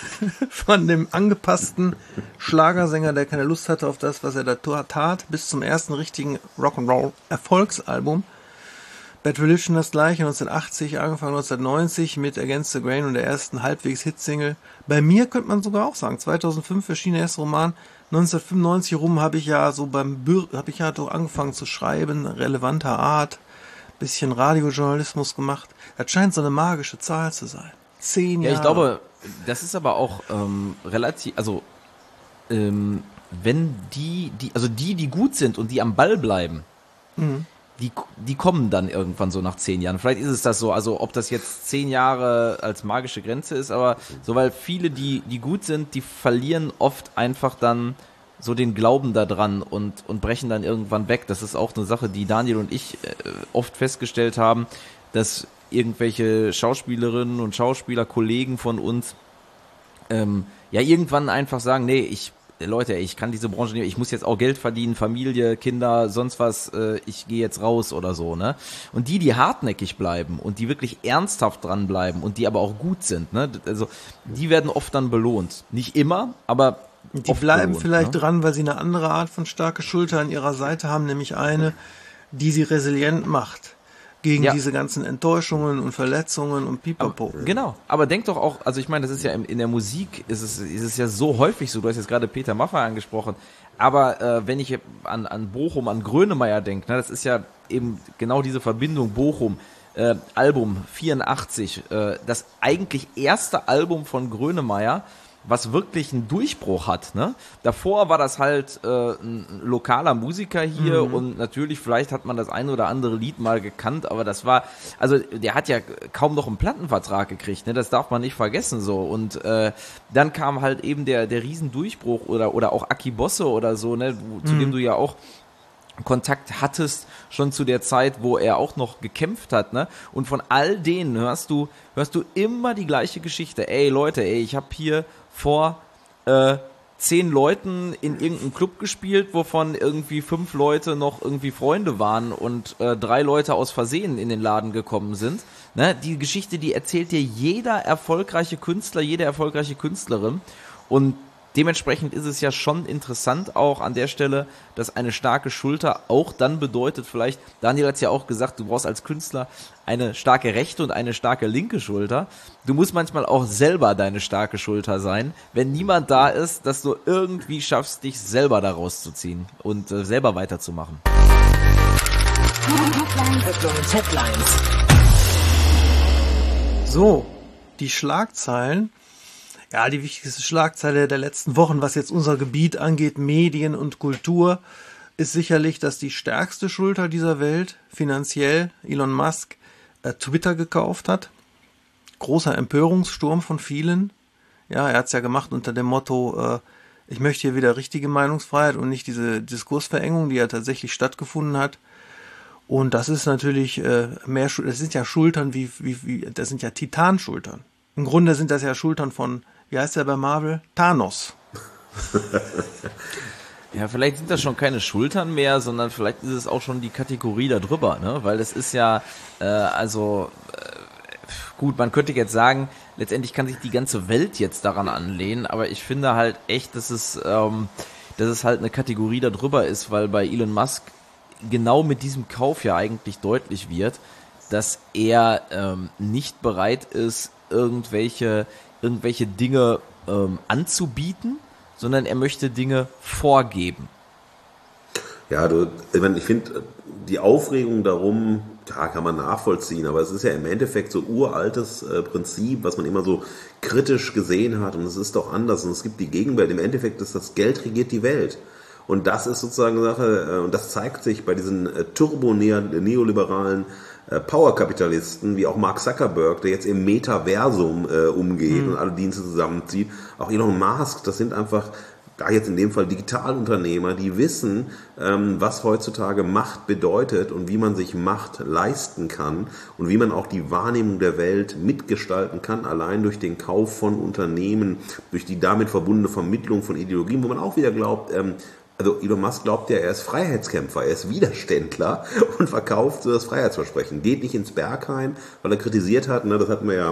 von dem angepassten Schlagersänger, der keine Lust hatte auf das, was er da tat, bis zum ersten richtigen Rock'n'Roll-Erfolgsalbum. Bad Religion das gleiche, neunzehnhundertachtzig, angefangen neunzehnhundertneunzig mit Against the Grain und der ersten halbwegs Hitsingle. Bei mir könnte man sogar auch sagen, zweitausendfünf erschien der erste Roman, neunzehnhundertfünfundneunzig rum habe ich ja so beim Bür habe ich ja doch angefangen zu schreiben, relevanter Art, bisschen Radiojournalismus gemacht. Das scheint so eine magische Zahl zu sein. Zehn Jahre. Ja, ich glaube, das ist aber auch ähm, relativ, also ähm, wenn die, die, also die, die gut sind und die am Ball bleiben, mhm. Die, die kommen dann irgendwann so nach zehn Jahren. Vielleicht ist es das so, also ob das jetzt zehn Jahre als magische Grenze ist, aber so, weil viele, die, die gut sind, die verlieren oft einfach dann so den Glauben daran und, und brechen dann irgendwann weg. Das ist auch eine Sache, die Daniel und ich äh, oft festgestellt haben, dass irgendwelche Schauspielerinnen und Schauspieler, Kollegen von uns, ähm, ja irgendwann einfach sagen, nee, ich Leute, ich kann diese Branche nicht, ich muss jetzt auch Geld verdienen, Familie, Kinder, sonst was, äh, ich gehe jetzt raus oder so, ne? Und die, die hartnäckig bleiben und die wirklich ernsthaft dranbleiben und die aber auch gut sind, ne? Also, die werden oft dann belohnt. Nicht immer, aber die bleiben belohnt, vielleicht ne? dran, weil sie eine andere Art von starke Schulter an ihrer Seite haben, nämlich eine, die sie resilient macht. Gegen ja. diese ganzen Enttäuschungen und Verletzungen und Pipapo. Aber, genau, aber denk doch auch, also ich meine, das ist ja in, in der Musik, ist es, ist es ja so häufig so, du hast jetzt gerade Peter Maffay angesprochen, aber äh, wenn ich an, an Bochum, an Grönemeyer denke, ne, das ist ja eben genau diese Verbindung Bochum, äh, Album vierundachtzig, äh, das eigentlich erste Album von Grönemeyer, was wirklich einen Durchbruch hat, ne? Davor war das halt äh, ein lokaler Musiker hier mhm. und natürlich, vielleicht hat man das ein oder andere Lied mal gekannt, aber das war, also der hat ja kaum noch einen Plattenvertrag gekriegt, ne? Das darf man nicht vergessen so. Und äh, dann kam halt eben der der Riesendurchbruch oder oder auch Aki Bosse oder so, ne? Wo, zu mhm. dem du ja auch Kontakt hattest, schon zu der Zeit, wo er auch noch gekämpft hat, ne? Und von all denen hörst du, hörst du immer die gleiche Geschichte. Ey Leute, ey, ich habe hier vor äh, zehn Leuten in irgendeinem Club gespielt, wovon irgendwie fünf Leute noch irgendwie Freunde waren und äh, drei Leute aus Versehen in den Laden gekommen sind. Ne? Die Geschichte, die erzählt dir jeder erfolgreiche Künstler, jede erfolgreiche Künstlerin. Und dementsprechend ist es ja schon interessant auch an der Stelle, dass eine starke Schulter auch dann bedeutet, vielleicht, Daniel hat es ja auch gesagt, du brauchst als Künstler eine starke rechte und eine starke linke Schulter. Du musst manchmal auch selber deine starke Schulter sein, wenn niemand da ist, dass du irgendwie schaffst, dich selber da rauszuziehen und äh, selber weiterzumachen. Headlines, Headlines. So, die Schlagzeilen. Ja, die wichtigste Schlagzeile der letzten Wochen, was jetzt unser Gebiet angeht, Medien und Kultur, ist sicherlich, dass die stärkste Schulter dieser Welt, finanziell, Elon Musk, äh, Twitter gekauft hat. Großer Empörungssturm von vielen. Ja, er hat es ja gemacht unter dem Motto, äh, ich möchte hier wieder richtige Meinungsfreiheit und nicht diese Diskursverengung, die ja tatsächlich stattgefunden hat. Und das ist natürlich äh, mehr, das sind ja Schultern wie, wie, wie, das sind ja Titanschultern. Im Grunde sind das ja Schultern von, wie heißt der bei Marvel? Thanos. Ja, vielleicht sind das schon keine Schultern mehr, sondern vielleicht ist es auch schon die Kategorie da drüber, ne? Weil es ist ja, äh, also äh, gut, man könnte jetzt sagen, letztendlich kann sich die ganze Welt jetzt daran anlehnen, aber ich finde halt echt, dass es, ähm, dass es halt eine Kategorie da drüber ist, weil bei Elon Musk genau mit diesem Kauf ja eigentlich deutlich wird, dass er ähm, nicht bereit ist, irgendwelche irgendwelche Dinge ähm, anzubieten, sondern er möchte Dinge vorgeben. Ja, du, ich, mein, ich finde, die Aufregung darum, ja, kann man nachvollziehen, aber es ist ja im Endeffekt so uraltes äh, Prinzip, was man immer so kritisch gesehen hat, und es ist doch anders und es gibt die Gegenwelt. Im Endeffekt ist das Geld regiert die Welt. Und das ist sozusagen eine Sache, äh, und das zeigt sich bei diesen äh, turbo-neoliberalen äh, Powerkapitalisten, wie auch Mark Zuckerberg, der jetzt im Metaversum äh, umgeht mhm. und alle Dienste zusammenzieht. Auch Elon Musk, das sind einfach, da jetzt in dem Fall Digitalunternehmer, die wissen, ähm, was heutzutage Macht bedeutet und wie man sich Macht leisten kann und wie man auch die Wahrnehmung der Welt mitgestalten kann, allein durch den Kauf von Unternehmen, durch die damit verbundene Vermittlung von Ideologien, wo man auch wieder glaubt, ähm, also Elon Musk glaubt ja, er ist Freiheitskämpfer, er ist Widerständler und verkauft so das Freiheitsversprechen. Geht nicht ins Berghain, weil er kritisiert hat, ne, das hatten wir ja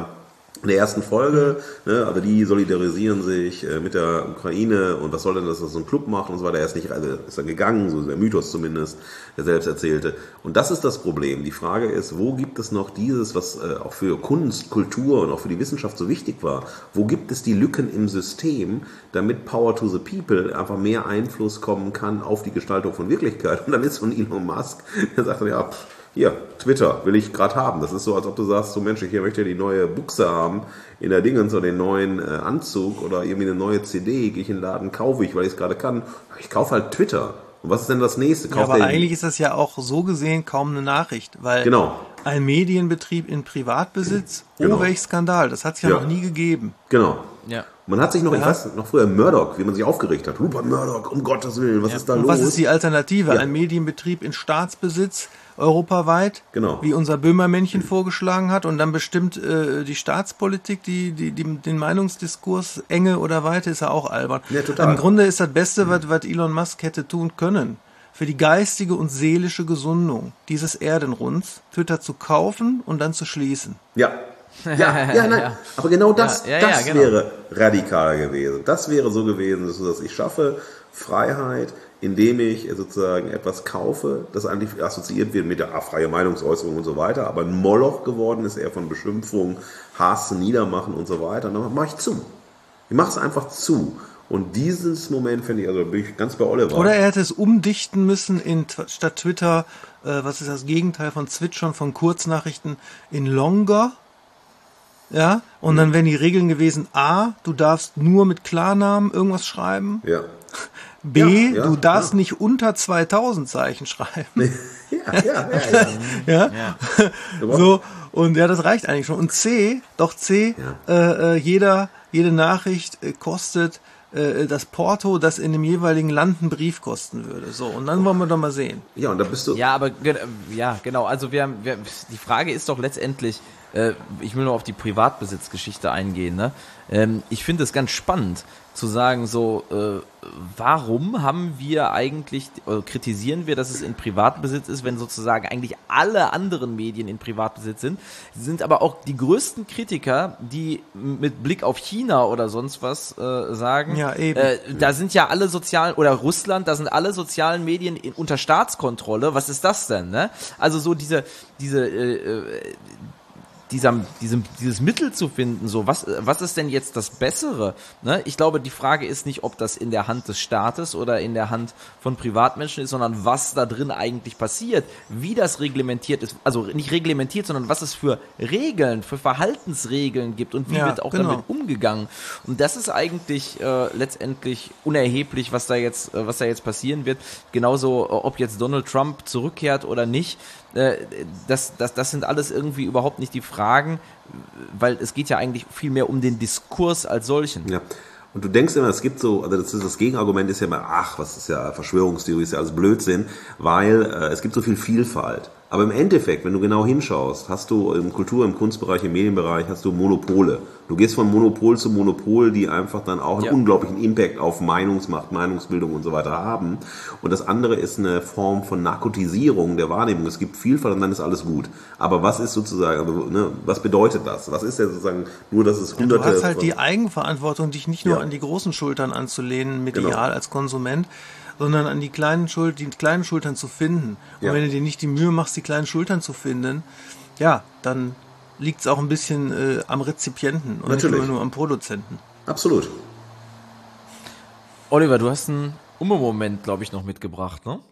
in der ersten Folge, ne, also die solidarisieren sich äh, mit der Ukraine und was soll denn das, dass so ein Club macht und so weiter. Er ist nicht, also ist dann gegangen, so der Mythos zumindest, der selbst erzählte. Und das ist das Problem. Die Frage ist, wo gibt es noch dieses, was äh, auch für Kunst, Kultur und auch für die Wissenschaft so wichtig war, wo gibt es die Lücken im System, damit Power to the People einfach mehr Einfluss kommen kann auf die Gestaltung von Wirklichkeit. Und dann ist von Elon Musk, der sagt dann, ja, pff, hier, Twitter will ich gerade haben. Das ist so, als ob du sagst, so Mensch, ich möchte die neue Buchse haben in der Dingens oder den neuen äh, Anzug oder irgendwie eine neue C D, gehe ich in den Laden, kaufe ich, weil ich es gerade kann. Ich kaufe halt Twitter. Und was ist denn das nächste? Ja, aber eigentlich ist das ja auch so gesehen kaum eine Nachricht, weil genau. ein Medienbetrieb in Privatbesitz, genau. oh welch Skandal, das hat es ja, ja noch nie gegeben. Genau. Ja. Man hat sich noch, ja. ich weiß noch früher Murdoch, wie man sich aufgeregt hat. Rupert Murdoch, um Gottes Willen, was ja. ist da Und los? was ist die Alternative? Ja. Ein Medienbetrieb in Staatsbesitz, europaweit, genau. wie unser Böhmermännchen mhm. vorgeschlagen hat und dann bestimmt äh, die Staatspolitik, die, die, die den Meinungsdiskurs, Enge oder Weite, ist ja auch albern. Ja, total. Im Grunde ist das Beste, mhm. was, was Elon Musk hätte tun können, für die geistige und seelische Gesundung dieses Erdenrunds, Twitter zu kaufen und dann zu schließen. Ja. Ja, ja, nein. Aber genau das, ja, ja, das ja, genau. wäre radikal gewesen. Das wäre so gewesen, dass ich schaffe Freiheit, indem ich sozusagen etwas kaufe, das eigentlich assoziiert wird mit der ah, freie Meinungsäußerung und so weiter, aber ein Moloch geworden ist eher von Beschimpfung, Hass, Niedermachen und so weiter. Und dann mache ich zu. Ich mache es einfach zu. Und dieses Moment finde ich, also bin ich ganz bei Oliver. Oder er hätte es umdichten müssen in statt Twitter, äh, was ist das Gegenteil von Zwitschern, von Kurznachrichten, in Longer. Ja, und mhm. dann wären die Regeln gewesen, A, du darfst nur mit Klarnamen irgendwas schreiben. Ja. B, ja, ja, du darfst ja. nicht unter zweitausend Zeichen schreiben. ja, ja, ja, ja. ja? ja. So, und ja, das reicht eigentlich schon. Und C, doch C, ja. äh, jeder, jede Nachricht äh, kostet äh, das Porto, das in dem jeweiligen Land einen Brief kosten würde. So, und dann wollen wir doch mal sehen. Ja, und da bist du. Ja, aber ja, genau. Also wir, wir die Frage ist doch letztendlich, äh, ich will nur auf die Privatbesitzgeschichte eingehen, ne? Ähm, ich finde es ganz spannend zu sagen, so, äh, warum haben wir eigentlich, oder kritisieren wir, dass es in Privatbesitz ist, wenn sozusagen eigentlich alle anderen Medien in Privatbesitz sind, sind aber auch die größten Kritiker, die mit Blick auf China oder sonst was äh, sagen, ja, eben. Äh, da sind ja alle sozialen, oder Russland, da sind alle sozialen Medien in, unter Staatskontrolle, was ist das denn, ne? Also so diese, diese, äh, Dieser, diesem, dieses Mittel zu finden, so, was, was ist denn jetzt das Bessere? Ne? Ich glaube, die Frage ist nicht, ob das in der Hand des Staates oder in der Hand von Privatmenschen ist, sondern was da drin eigentlich passiert, wie das reglementiert ist, also nicht reglementiert, sondern was es für Regeln, für Verhaltensregeln gibt und wie ja, wird auch genau. damit umgegangen. Und das ist eigentlich äh, letztendlich unerheblich, was da jetzt, äh, was da jetzt passieren wird. Genauso, äh, ob jetzt Donald Trump zurückkehrt oder nicht. Das, das, das sind alles irgendwie überhaupt nicht die Fragen, weil es geht ja eigentlich viel mehr um den Diskurs als solchen. Ja. Und du denkst immer, es gibt so, also das, ist, das Gegenargument ist ja immer, ach, was ist ja Verschwörungstheorie, ist ja alles Blödsinn, weil äh, es gibt so viel Vielfalt. Aber im Endeffekt, wenn du genau hinschaust, hast du im Kultur-, im Kunstbereich, im Medienbereich, hast du Monopole. Du gehst von Monopol zu Monopol, die einfach dann auch einen ja. unglaublichen Impact auf Meinungsmacht, Meinungsbildung und so weiter haben. Und das andere ist eine Form von Narkotisierung der Wahrnehmung. Es gibt Vielfalt und dann ist alles gut. Aber was ist sozusagen, also, ne, was bedeutet das? Was ist ja sozusagen nur, dass es hunderte... Ja, du hast halt die Eigenverantwortung, dich nicht nur ja. an die großen Schultern anzulehnen, medial genau. als Konsument, sondern an die kleinen Schul- die kleinen Schultern zu finden. Und ja. wenn du dir nicht die Mühe machst, die kleinen Schultern zu finden, ja, dann liegt es auch ein bisschen äh, am Rezipienten und Natürlich. nicht immer nur am Produzenten. Absolut. Oliver, du hast einen Umme-Moment, glaube ich, noch mitgebracht, ne?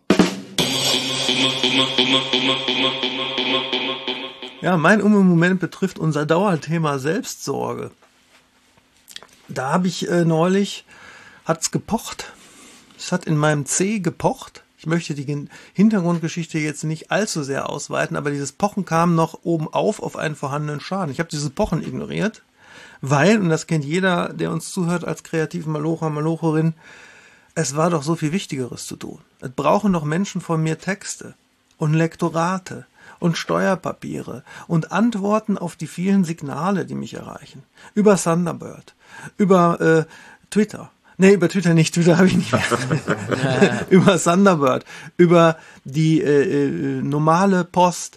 Ja, mein Umme-Moment betrifft unser Dauerthema Selbstsorge. Da habe ich äh, neulich, hat's gepocht. Es hat in meinem C gepocht. Ich möchte die Hintergrundgeschichte jetzt nicht allzu sehr ausweiten, aber dieses Pochen kam noch oben auf auf einen vorhandenen Schaden. Ich habe dieses Pochen ignoriert, weil, und das kennt jeder, der uns zuhört als kreativen Malocher, Malocherin, es war doch so viel Wichtigeres zu tun. Es brauchen doch Menschen von mir Texte und Lektorate und Steuerpapiere und Antworten auf die vielen Signale, die mich erreichen. Über Thunderbird, über äh, Twitter. Nee, über Twitter nicht, Twitter habe ich nicht mehr. Über Thunderbird, über die äh, äh, normale Post,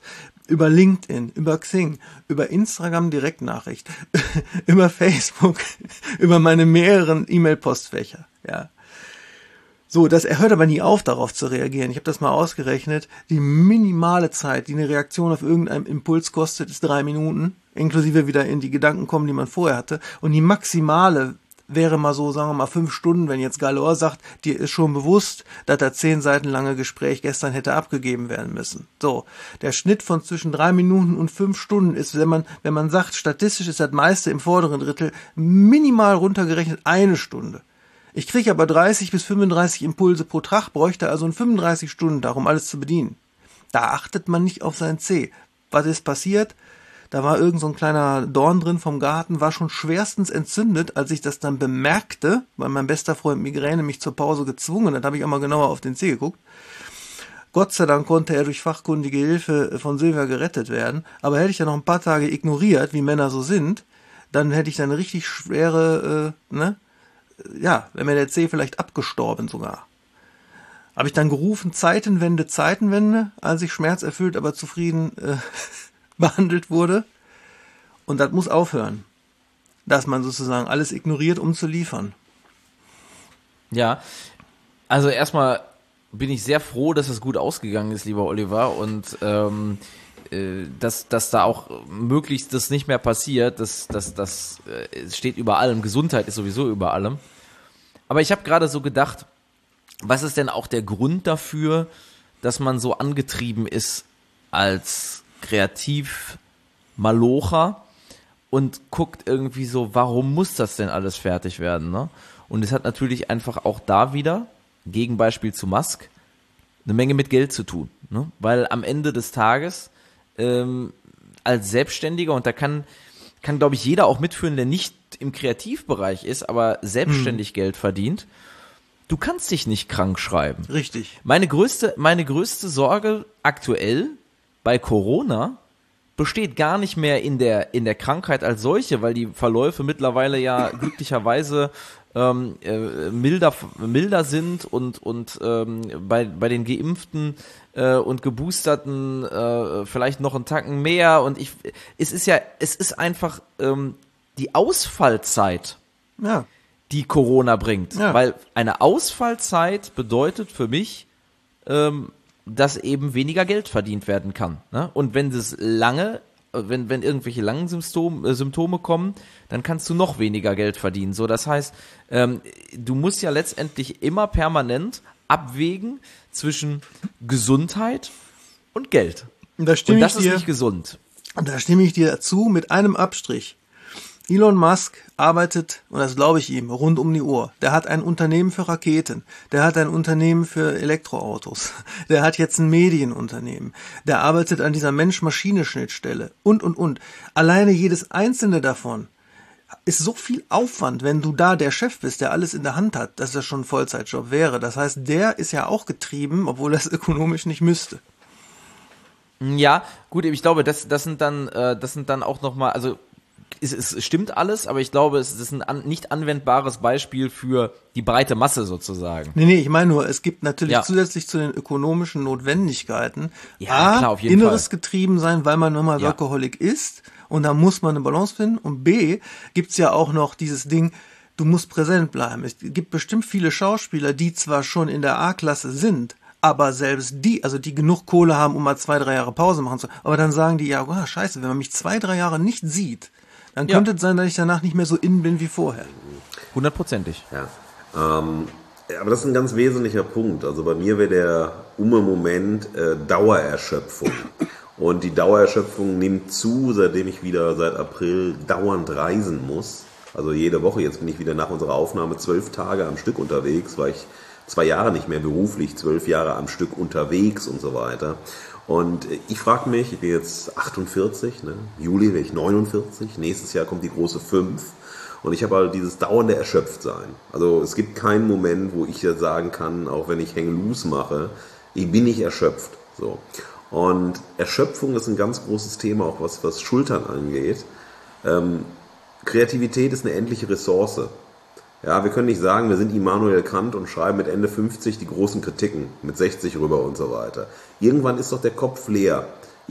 über LinkedIn, über Xing, über Instagram Direktnachricht, über Facebook, über meine mehreren E-Mail-Postfächer, ja. So, das, er hört aber nie auf, darauf zu reagieren. Ich habe das mal ausgerechnet. Die minimale Zeit, die eine Reaktion auf irgendeinen Impuls kostet, ist drei Minuten, inklusive wieder in die Gedanken kommen, die man vorher hatte. Und die maximale wäre mal so, sagen wir mal, fünf Stunden, wenn jetzt Galor sagt, dir ist schon bewusst, dass das zehn Seiten lange Gespräch gestern hätte abgegeben werden müssen. So, der Schnitt von zwischen drei Minuten und fünf Stunden ist, wenn man, wenn man sagt, statistisch ist das meiste im vorderen Drittel, minimal runtergerechnet eine Stunde. Ich kriege aber dreißig bis fünfunddreißig Impulse pro Tag, bräuchte also in fünfunddreißig Stunden darum alles zu bedienen. Da achtet man nicht auf sein C. Was ist passiert? Da war irgend so ein kleiner Dorn drin vom Garten, war schon schwerstens entzündet, als ich das dann bemerkte, weil mein bester Freund Migräne mich zur Pause gezwungen hat, habe ich auch mal genauer auf den C geguckt. Gott sei Dank konnte er durch fachkundige Hilfe von Silvia gerettet werden, aber hätte ich ja noch ein paar Tage ignoriert, wie Männer so sind, dann hätte ich dann eine richtig schwere, äh, ne, ja, wäre mir der C vielleicht abgestorben sogar. Habe ich dann gerufen, Zeitenwende, Zeitenwende, als ich schmerzerfüllt, aber zufrieden äh, behandelt wurde. Und das muss aufhören, dass man sozusagen alles ignoriert, um zu liefern. Ja, also erstmal bin ich sehr froh, dass es gut ausgegangen ist, lieber Oliver, und ähm, äh, dass, dass da auch möglichst das nicht mehr passiert. Das, das, das äh, steht über allem. Gesundheit ist sowieso über allem. Aber ich habe gerade so gedacht, was ist denn auch der Grund dafür, dass man so angetrieben ist als Kreativ-Malocher und guckt irgendwie so, warum muss das denn alles fertig werden, ne? Und es hat natürlich einfach auch da wieder, Gegenbeispiel zu Musk, eine Menge mit Geld zu tun, ne? Weil am Ende des Tages ähm, als Selbstständiger, und da kann, kann glaube ich jeder auch mitführen, der nicht im Kreativbereich ist, aber selbstständig hm. Geld verdient, du kannst dich nicht krank schreiben. Richtig. Meine größte, meine größte Sorge aktuell bei Corona besteht gar nicht mehr in der, in der Krankheit als solche, weil die Verläufe mittlerweile ja glücklicherweise ähm, äh, milder, milder sind und, und ähm, bei, bei den Geimpften äh, und Geboosterten äh, vielleicht noch einen Tacken mehr. Und ich, es ist ja, es ist einfach ähm, die Ausfallzeit, ja, die Corona bringt. Ja. Weil eine Ausfallzeit bedeutet für mich, ähm, dass eben weniger Geld verdient werden kann, ne? Und wenn das lange, wenn wenn irgendwelche langen Symptome, äh, Symptome kommen, dann kannst du noch weniger Geld verdienen. So, das heißt, ähm, du musst ja letztendlich immer permanent abwägen zwischen Gesundheit und Geld. Und da stimme und das ich dir, ist nicht gesund. Und da stimme ich dir dazu mit einem Abstrich. Elon Musk arbeitet, und das glaube ich ihm, rund um die Uhr. Der hat ein Unternehmen für Raketen, der hat ein Unternehmen für Elektroautos, der hat jetzt ein Medienunternehmen, der arbeitet an dieser Mensch-Maschine-Schnittstelle und, und, und. Alleine jedes einzelne davon ist so viel Aufwand, wenn du da der Chef bist, der alles in der Hand hat, dass das schon ein Vollzeitjob wäre. Das heißt, der ist ja auch getrieben, obwohl er es ökonomisch nicht müsste. Ja, gut, ich glaube, das, das sind dann, äh, das sind dann auch nochmal, also Es, es stimmt alles, aber ich glaube, es ist ein an, nicht anwendbares Beispiel für die breite Masse sozusagen. Nee, nee, ich meine nur, es gibt natürlich ja. zusätzlich zu den ökonomischen Notwendigkeiten ja, A, klar, auf jeden inneres Fall. getrieben sein, weil man nochmal Ja. Workaholic ist und da muss man eine Balance finden, und B, gibt's ja auch noch dieses Ding, du musst präsent bleiben. Es gibt bestimmt viele Schauspieler, die zwar schon in der A-Klasse sind, aber selbst die, also die genug Kohle haben, um mal zwei, drei Jahre Pause machen zu können, aber dann sagen die, ja, oh, scheiße, wenn man mich zwei, drei Jahre nicht sieht, dann Ja. könnte es sein, dass ich danach nicht mehr so innen bin wie vorher. Hundertprozentig. Ja. Ähm, aber das ist ein ganz wesentlicher Punkt. Also bei mir wäre der Umme-Moment äh, Dauererschöpfung. Und die Dauererschöpfung nimmt zu, seitdem ich wieder seit April dauernd reisen muss. Also jede Woche. Jetzt bin ich wieder nach unserer Aufnahme zwölf Tage am Stück unterwegs, weil ich zwei Jahre nicht mehr beruflich, zwölf Jahre am Stück unterwegs und so weiter. Und ich frage mich, ich bin jetzt achtundvierzig, ne? Juli werde ich neunundvierzig, nächstes Jahr kommt die große fünf, und ich habe halt dieses dauernde Erschöpftsein. Also es gibt keinen Moment, wo ich jetzt sagen kann, auch wenn ich Hang Loose mache, ich bin nicht erschöpft. So. Und Erschöpfung ist ein ganz großes Thema, auch was, was Schultern angeht. Ähm, Kreativität ist eine endliche Ressource. Ja, wir können nicht sagen, wir sind Immanuel Kant und schreiben mit Ende fünfzig die großen Kritiken, mit sechzig rüber und so weiter. Irgendwann ist doch der Kopf leer.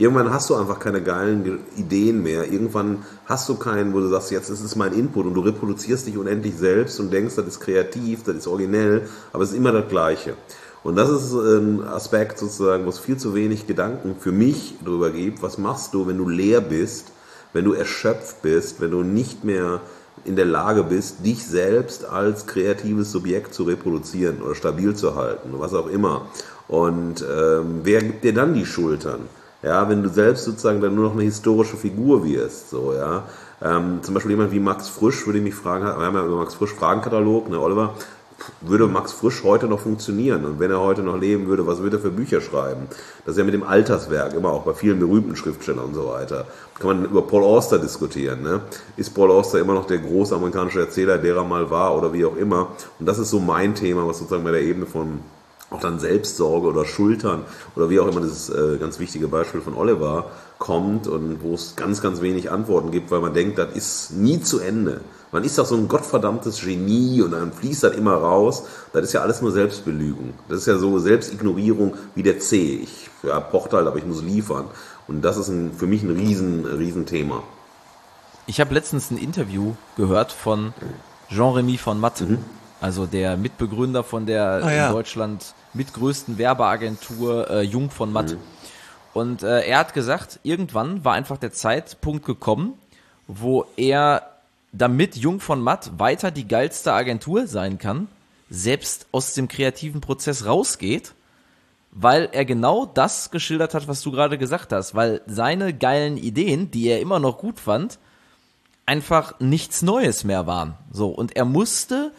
Irgendwann hast du einfach keine geilen Ge- Ideen mehr. Irgendwann hast du keinen, wo du sagst, jetzt ist es mein Input und du reproduzierst dich unendlich selbst und denkst, das ist kreativ, das ist originell, aber es ist immer das Gleiche. Und das ist ein Aspekt sozusagen, wo es viel zu wenig Gedanken für mich darüber gibt. Was machst du, wenn du leer bist, wenn du erschöpft bist, wenn du nicht mehr in der Lage bist, dich selbst als kreatives Subjekt zu reproduzieren oder stabil zu halten, was auch immer. Und ähm, wer gibt dir dann die Schultern? Ja, wenn du selbst sozusagen dann nur noch eine historische Figur wirst, so, ja. Ähm, zum Beispiel jemand wie Max Frisch würde ich mich fragen, wir haben ja über Max Frisch Fragenkatalog, ne, Oliver, würde Max Frisch heute noch funktionieren? Und wenn er heute noch leben würde, was würde er für Bücher schreiben? Das ist ja mit dem Alterswerk immer auch bei vielen berühmten Schriftstellern und so weiter. Kann man über Paul Auster diskutieren, ne? Ist Paul Auster immer noch der große amerikanische Erzähler, der er mal war oder wie auch immer? Und das ist so mein Thema, was sozusagen bei der Ebene von auch dann Selbstsorge oder Schultern oder wie auch immer dieses äh, ganz wichtige Beispiel von Oliver kommt und wo es ganz, ganz wenig Antworten gibt, weil man denkt, das ist nie zu Ende. Man ist doch so ein gottverdammtes Genie und dann fließt das immer raus. Das ist ja alles nur Selbstbelügung. Das ist ja so Selbstignorierung wie der C. Ich ja, pochte halt, aber ich muss liefern. Und das ist ein, für mich ein riesen, riesen Thema. Ich habe letztens ein Interview gehört von Jean-Remy von Matt, mhm. also der Mitbegründer von der ah, ja. in Deutschland mitgrößten Werbeagentur äh, Jung von Matt. Mhm. Und äh, er hat gesagt, irgendwann war einfach der Zeitpunkt gekommen, wo er, damit Jung von Matt weiter die geilste Agentur sein kann, selbst aus dem kreativen Prozess rausgeht, weil er genau das geschildert hat, was du gerade gesagt hast, weil seine geilen Ideen, die er immer noch gut fand, einfach nichts Neues mehr waren. So, und er musste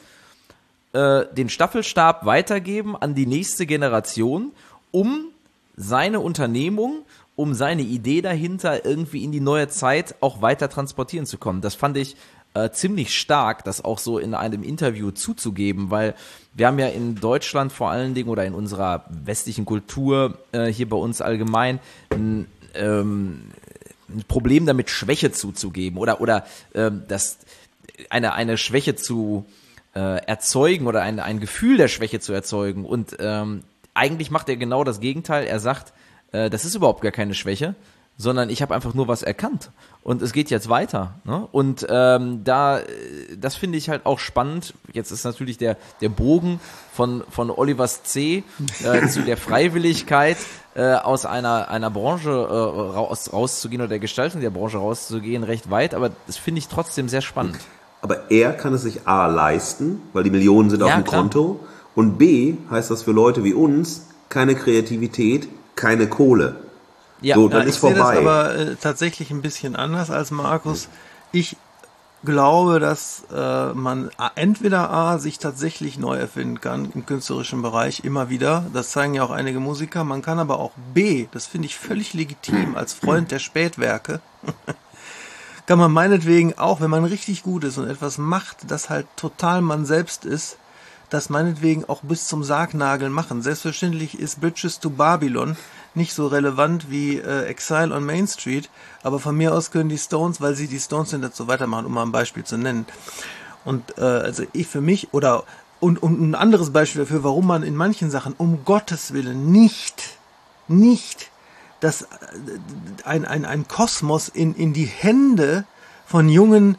äh, den Staffelstab weitergeben an die nächste Generation, um seine Unternehmung, um seine Idee dahinter irgendwie in die neue Zeit auch weiter transportieren zu kommen. Das fand ich äh, ziemlich stark, das auch so in einem Interview zuzugeben, weil wir haben ja in Deutschland vor allen Dingen oder in unserer westlichen Kultur äh, hier bei uns allgemein ein, ähm, ein Problem damit, Schwäche zuzugeben oder oder ähm, das eine eine Schwäche zu äh, erzeugen oder ein ein Gefühl der Schwäche zu erzeugen. Und ähm, eigentlich macht er genau das Gegenteil. Er sagt, äh, das ist überhaupt gar keine Schwäche, sondern ich habe einfach nur was erkannt und es geht jetzt weiter. Ne? Und ähm, da, das finde ich halt auch spannend. Jetzt ist natürlich der der Bogen von von Olivers C. Äh, zu der Freiwilligkeit äh, aus einer einer Branche äh, raus, rauszugehen oder der Gestaltung der Branche rauszugehen recht weit, aber das finde ich trotzdem sehr spannend. Aber er kann es sich A leisten, weil die Millionen sind ja, auf dem klar. Konto, und B heißt das für Leute wie uns keine Kreativität, keine Kohle. Ja, so, dann ja, ist ich sehe vorbei. das aber äh, tatsächlich ein bisschen anders als Markus. Ich glaube, dass äh, man entweder A, sich tatsächlich neu erfinden kann im künstlerischen Bereich immer wieder. Das zeigen ja auch einige Musiker. Man kann aber auch B, das finde ich völlig legitim als Freund der Spätwerke, kann man meinetwegen auch, wenn man richtig gut ist und etwas macht, das halt total man selbst ist, das meinetwegen auch bis zum Sargnagel machen. Selbstverständlich ist Bridges to Babylon nicht so relevant wie äh, Exile on Main Street, aber von mir aus können die Stones, weil sie die Stones sind, dazu weitermachen, um mal ein Beispiel zu nennen. Und äh, also ich für mich, oder und, und ein anderes Beispiel dafür, warum man in manchen Sachen um Gottes Willen nicht, nicht das, ein, ein, ein Kosmos in, in die Hände von jungen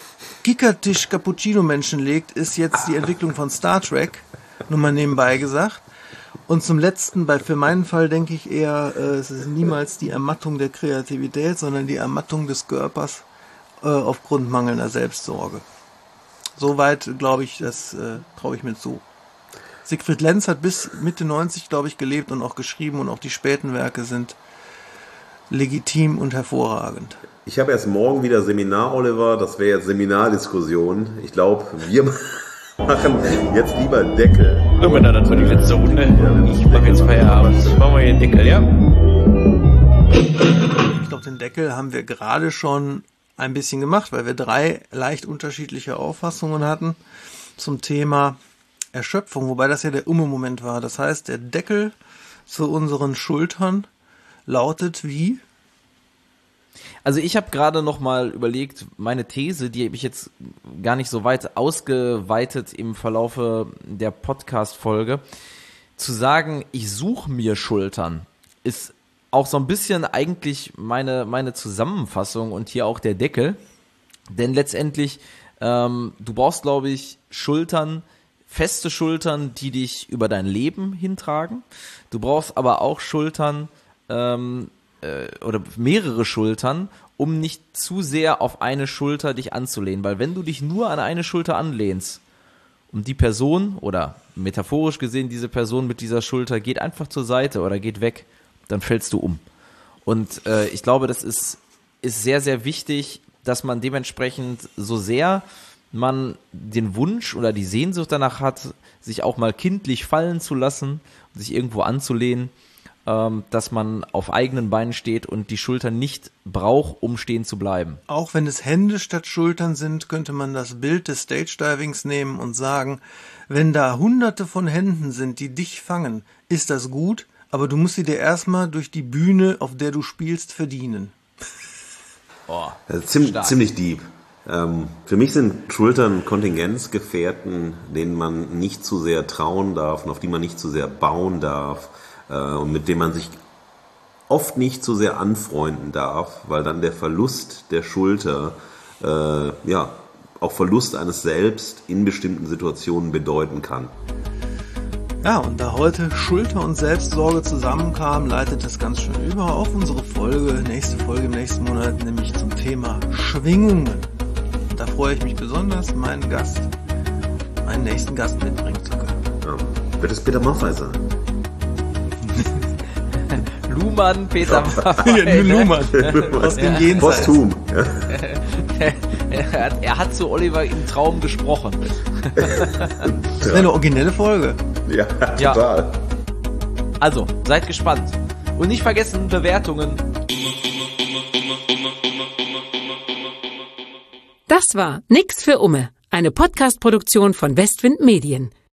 Kickertisch-Cappuccino-Menschen legt, ist jetzt die Entwicklung von Star Trek, nur mal nebenbei gesagt. Und zum Letzten, bei, für meinen Fall denke ich eher, äh, es ist niemals die Ermattung der Kreativität, sondern die Ermattung des Körpers äh, aufgrund mangelnder Selbstsorge. Soweit, glaube ich, das äh, traue ich mir zu. Siegfried Lenz hat bis Mitte neunzig, glaube ich, gelebt und auch geschrieben, und auch die späten Werke sind legitim und hervorragend. Ich habe erst morgen wieder Seminar, Oliver. Das wäre jetzt Seminardiskussion. Ich glaube, wir machen jetzt lieber Deckel. So, Männer, das war die letzte Runde. Ich mache jetzt Feierabend. Machen wir den Deckel, ja? Ich glaube, den Deckel haben wir gerade schon ein bisschen gemacht, weil wir drei leicht unterschiedliche Auffassungen hatten zum Thema Erschöpfung, wobei das ja der Umme-Moment war. Das heißt, der Deckel zu unseren Schultern lautet wie? Also ich habe gerade noch mal überlegt, meine These, die habe ich jetzt gar nicht so weit ausgeweitet im Verlaufe der Podcast-Folge, zu sagen, ich suche mir Schultern, ist auch so ein bisschen eigentlich meine, meine Zusammenfassung und hier auch der Deckel. Denn letztendlich, ähm, du brauchst, glaube ich, Schultern, feste Schultern, die dich über dein Leben hintragen. Du brauchst aber auch Schultern ähm, äh, oder mehrere Schultern, um nicht zu sehr auf eine Schulter dich anzulehnen. Weil wenn du dich nur an eine Schulter anlehnst und die Person oder metaphorisch gesehen diese Person mit dieser Schulter geht einfach zur Seite oder geht weg, dann fällst du um. Und äh, ich glaube, das ist, ist sehr, sehr wichtig, dass man dementsprechend so sehr man den Wunsch oder die Sehnsucht danach hat, sich auch mal kindlich fallen zu lassen, sich irgendwo anzulehnen, ähm, dass man auf eigenen Beinen steht und die Schultern nicht braucht, um stehen zu bleiben. Auch wenn es Hände statt Schultern sind, könnte man das Bild des Stage-Divings nehmen und sagen, wenn da hunderte von Händen sind, die dich fangen, ist das gut, aber du musst sie dir erstmal durch die Bühne, auf der du spielst, verdienen. Oh, also ziemlich, ziemlich deep. Ähm, für mich sind Schultern Kontingenzgefährten, denen man nicht zu sehr trauen darf und auf die man nicht zu sehr bauen darf äh, und mit denen man sich oft nicht zu sehr anfreunden darf, weil dann der Verlust der Schulter äh, ja auch Verlust eines Selbst in bestimmten Situationen bedeuten kann. Ja, und da heute Schulter und Selbstsorge zusammenkamen, leitet das ganz schön über auf unsere Folge, nächste Folge im nächsten Monat, nämlich zum Thema Schwingungen. Und da freue ich mich besonders, meinen Gast, meinen nächsten Gast mitbringen zu können. Ja, wird es Peter Maffay sein? Luhmann, Peter Maffay. Ja, Luhmann. Aus dem Ja. Jenseits. Posthum. Ja. er, hat, er hat zu Oliver im Traum gesprochen. Das wäre eine originelle Folge. Ja, Ja. total. Also, seid gespannt. Und nicht vergessen, Bewertungen. Das war Nix für Umme, eine Podcast-Produktion von Westwind Medien.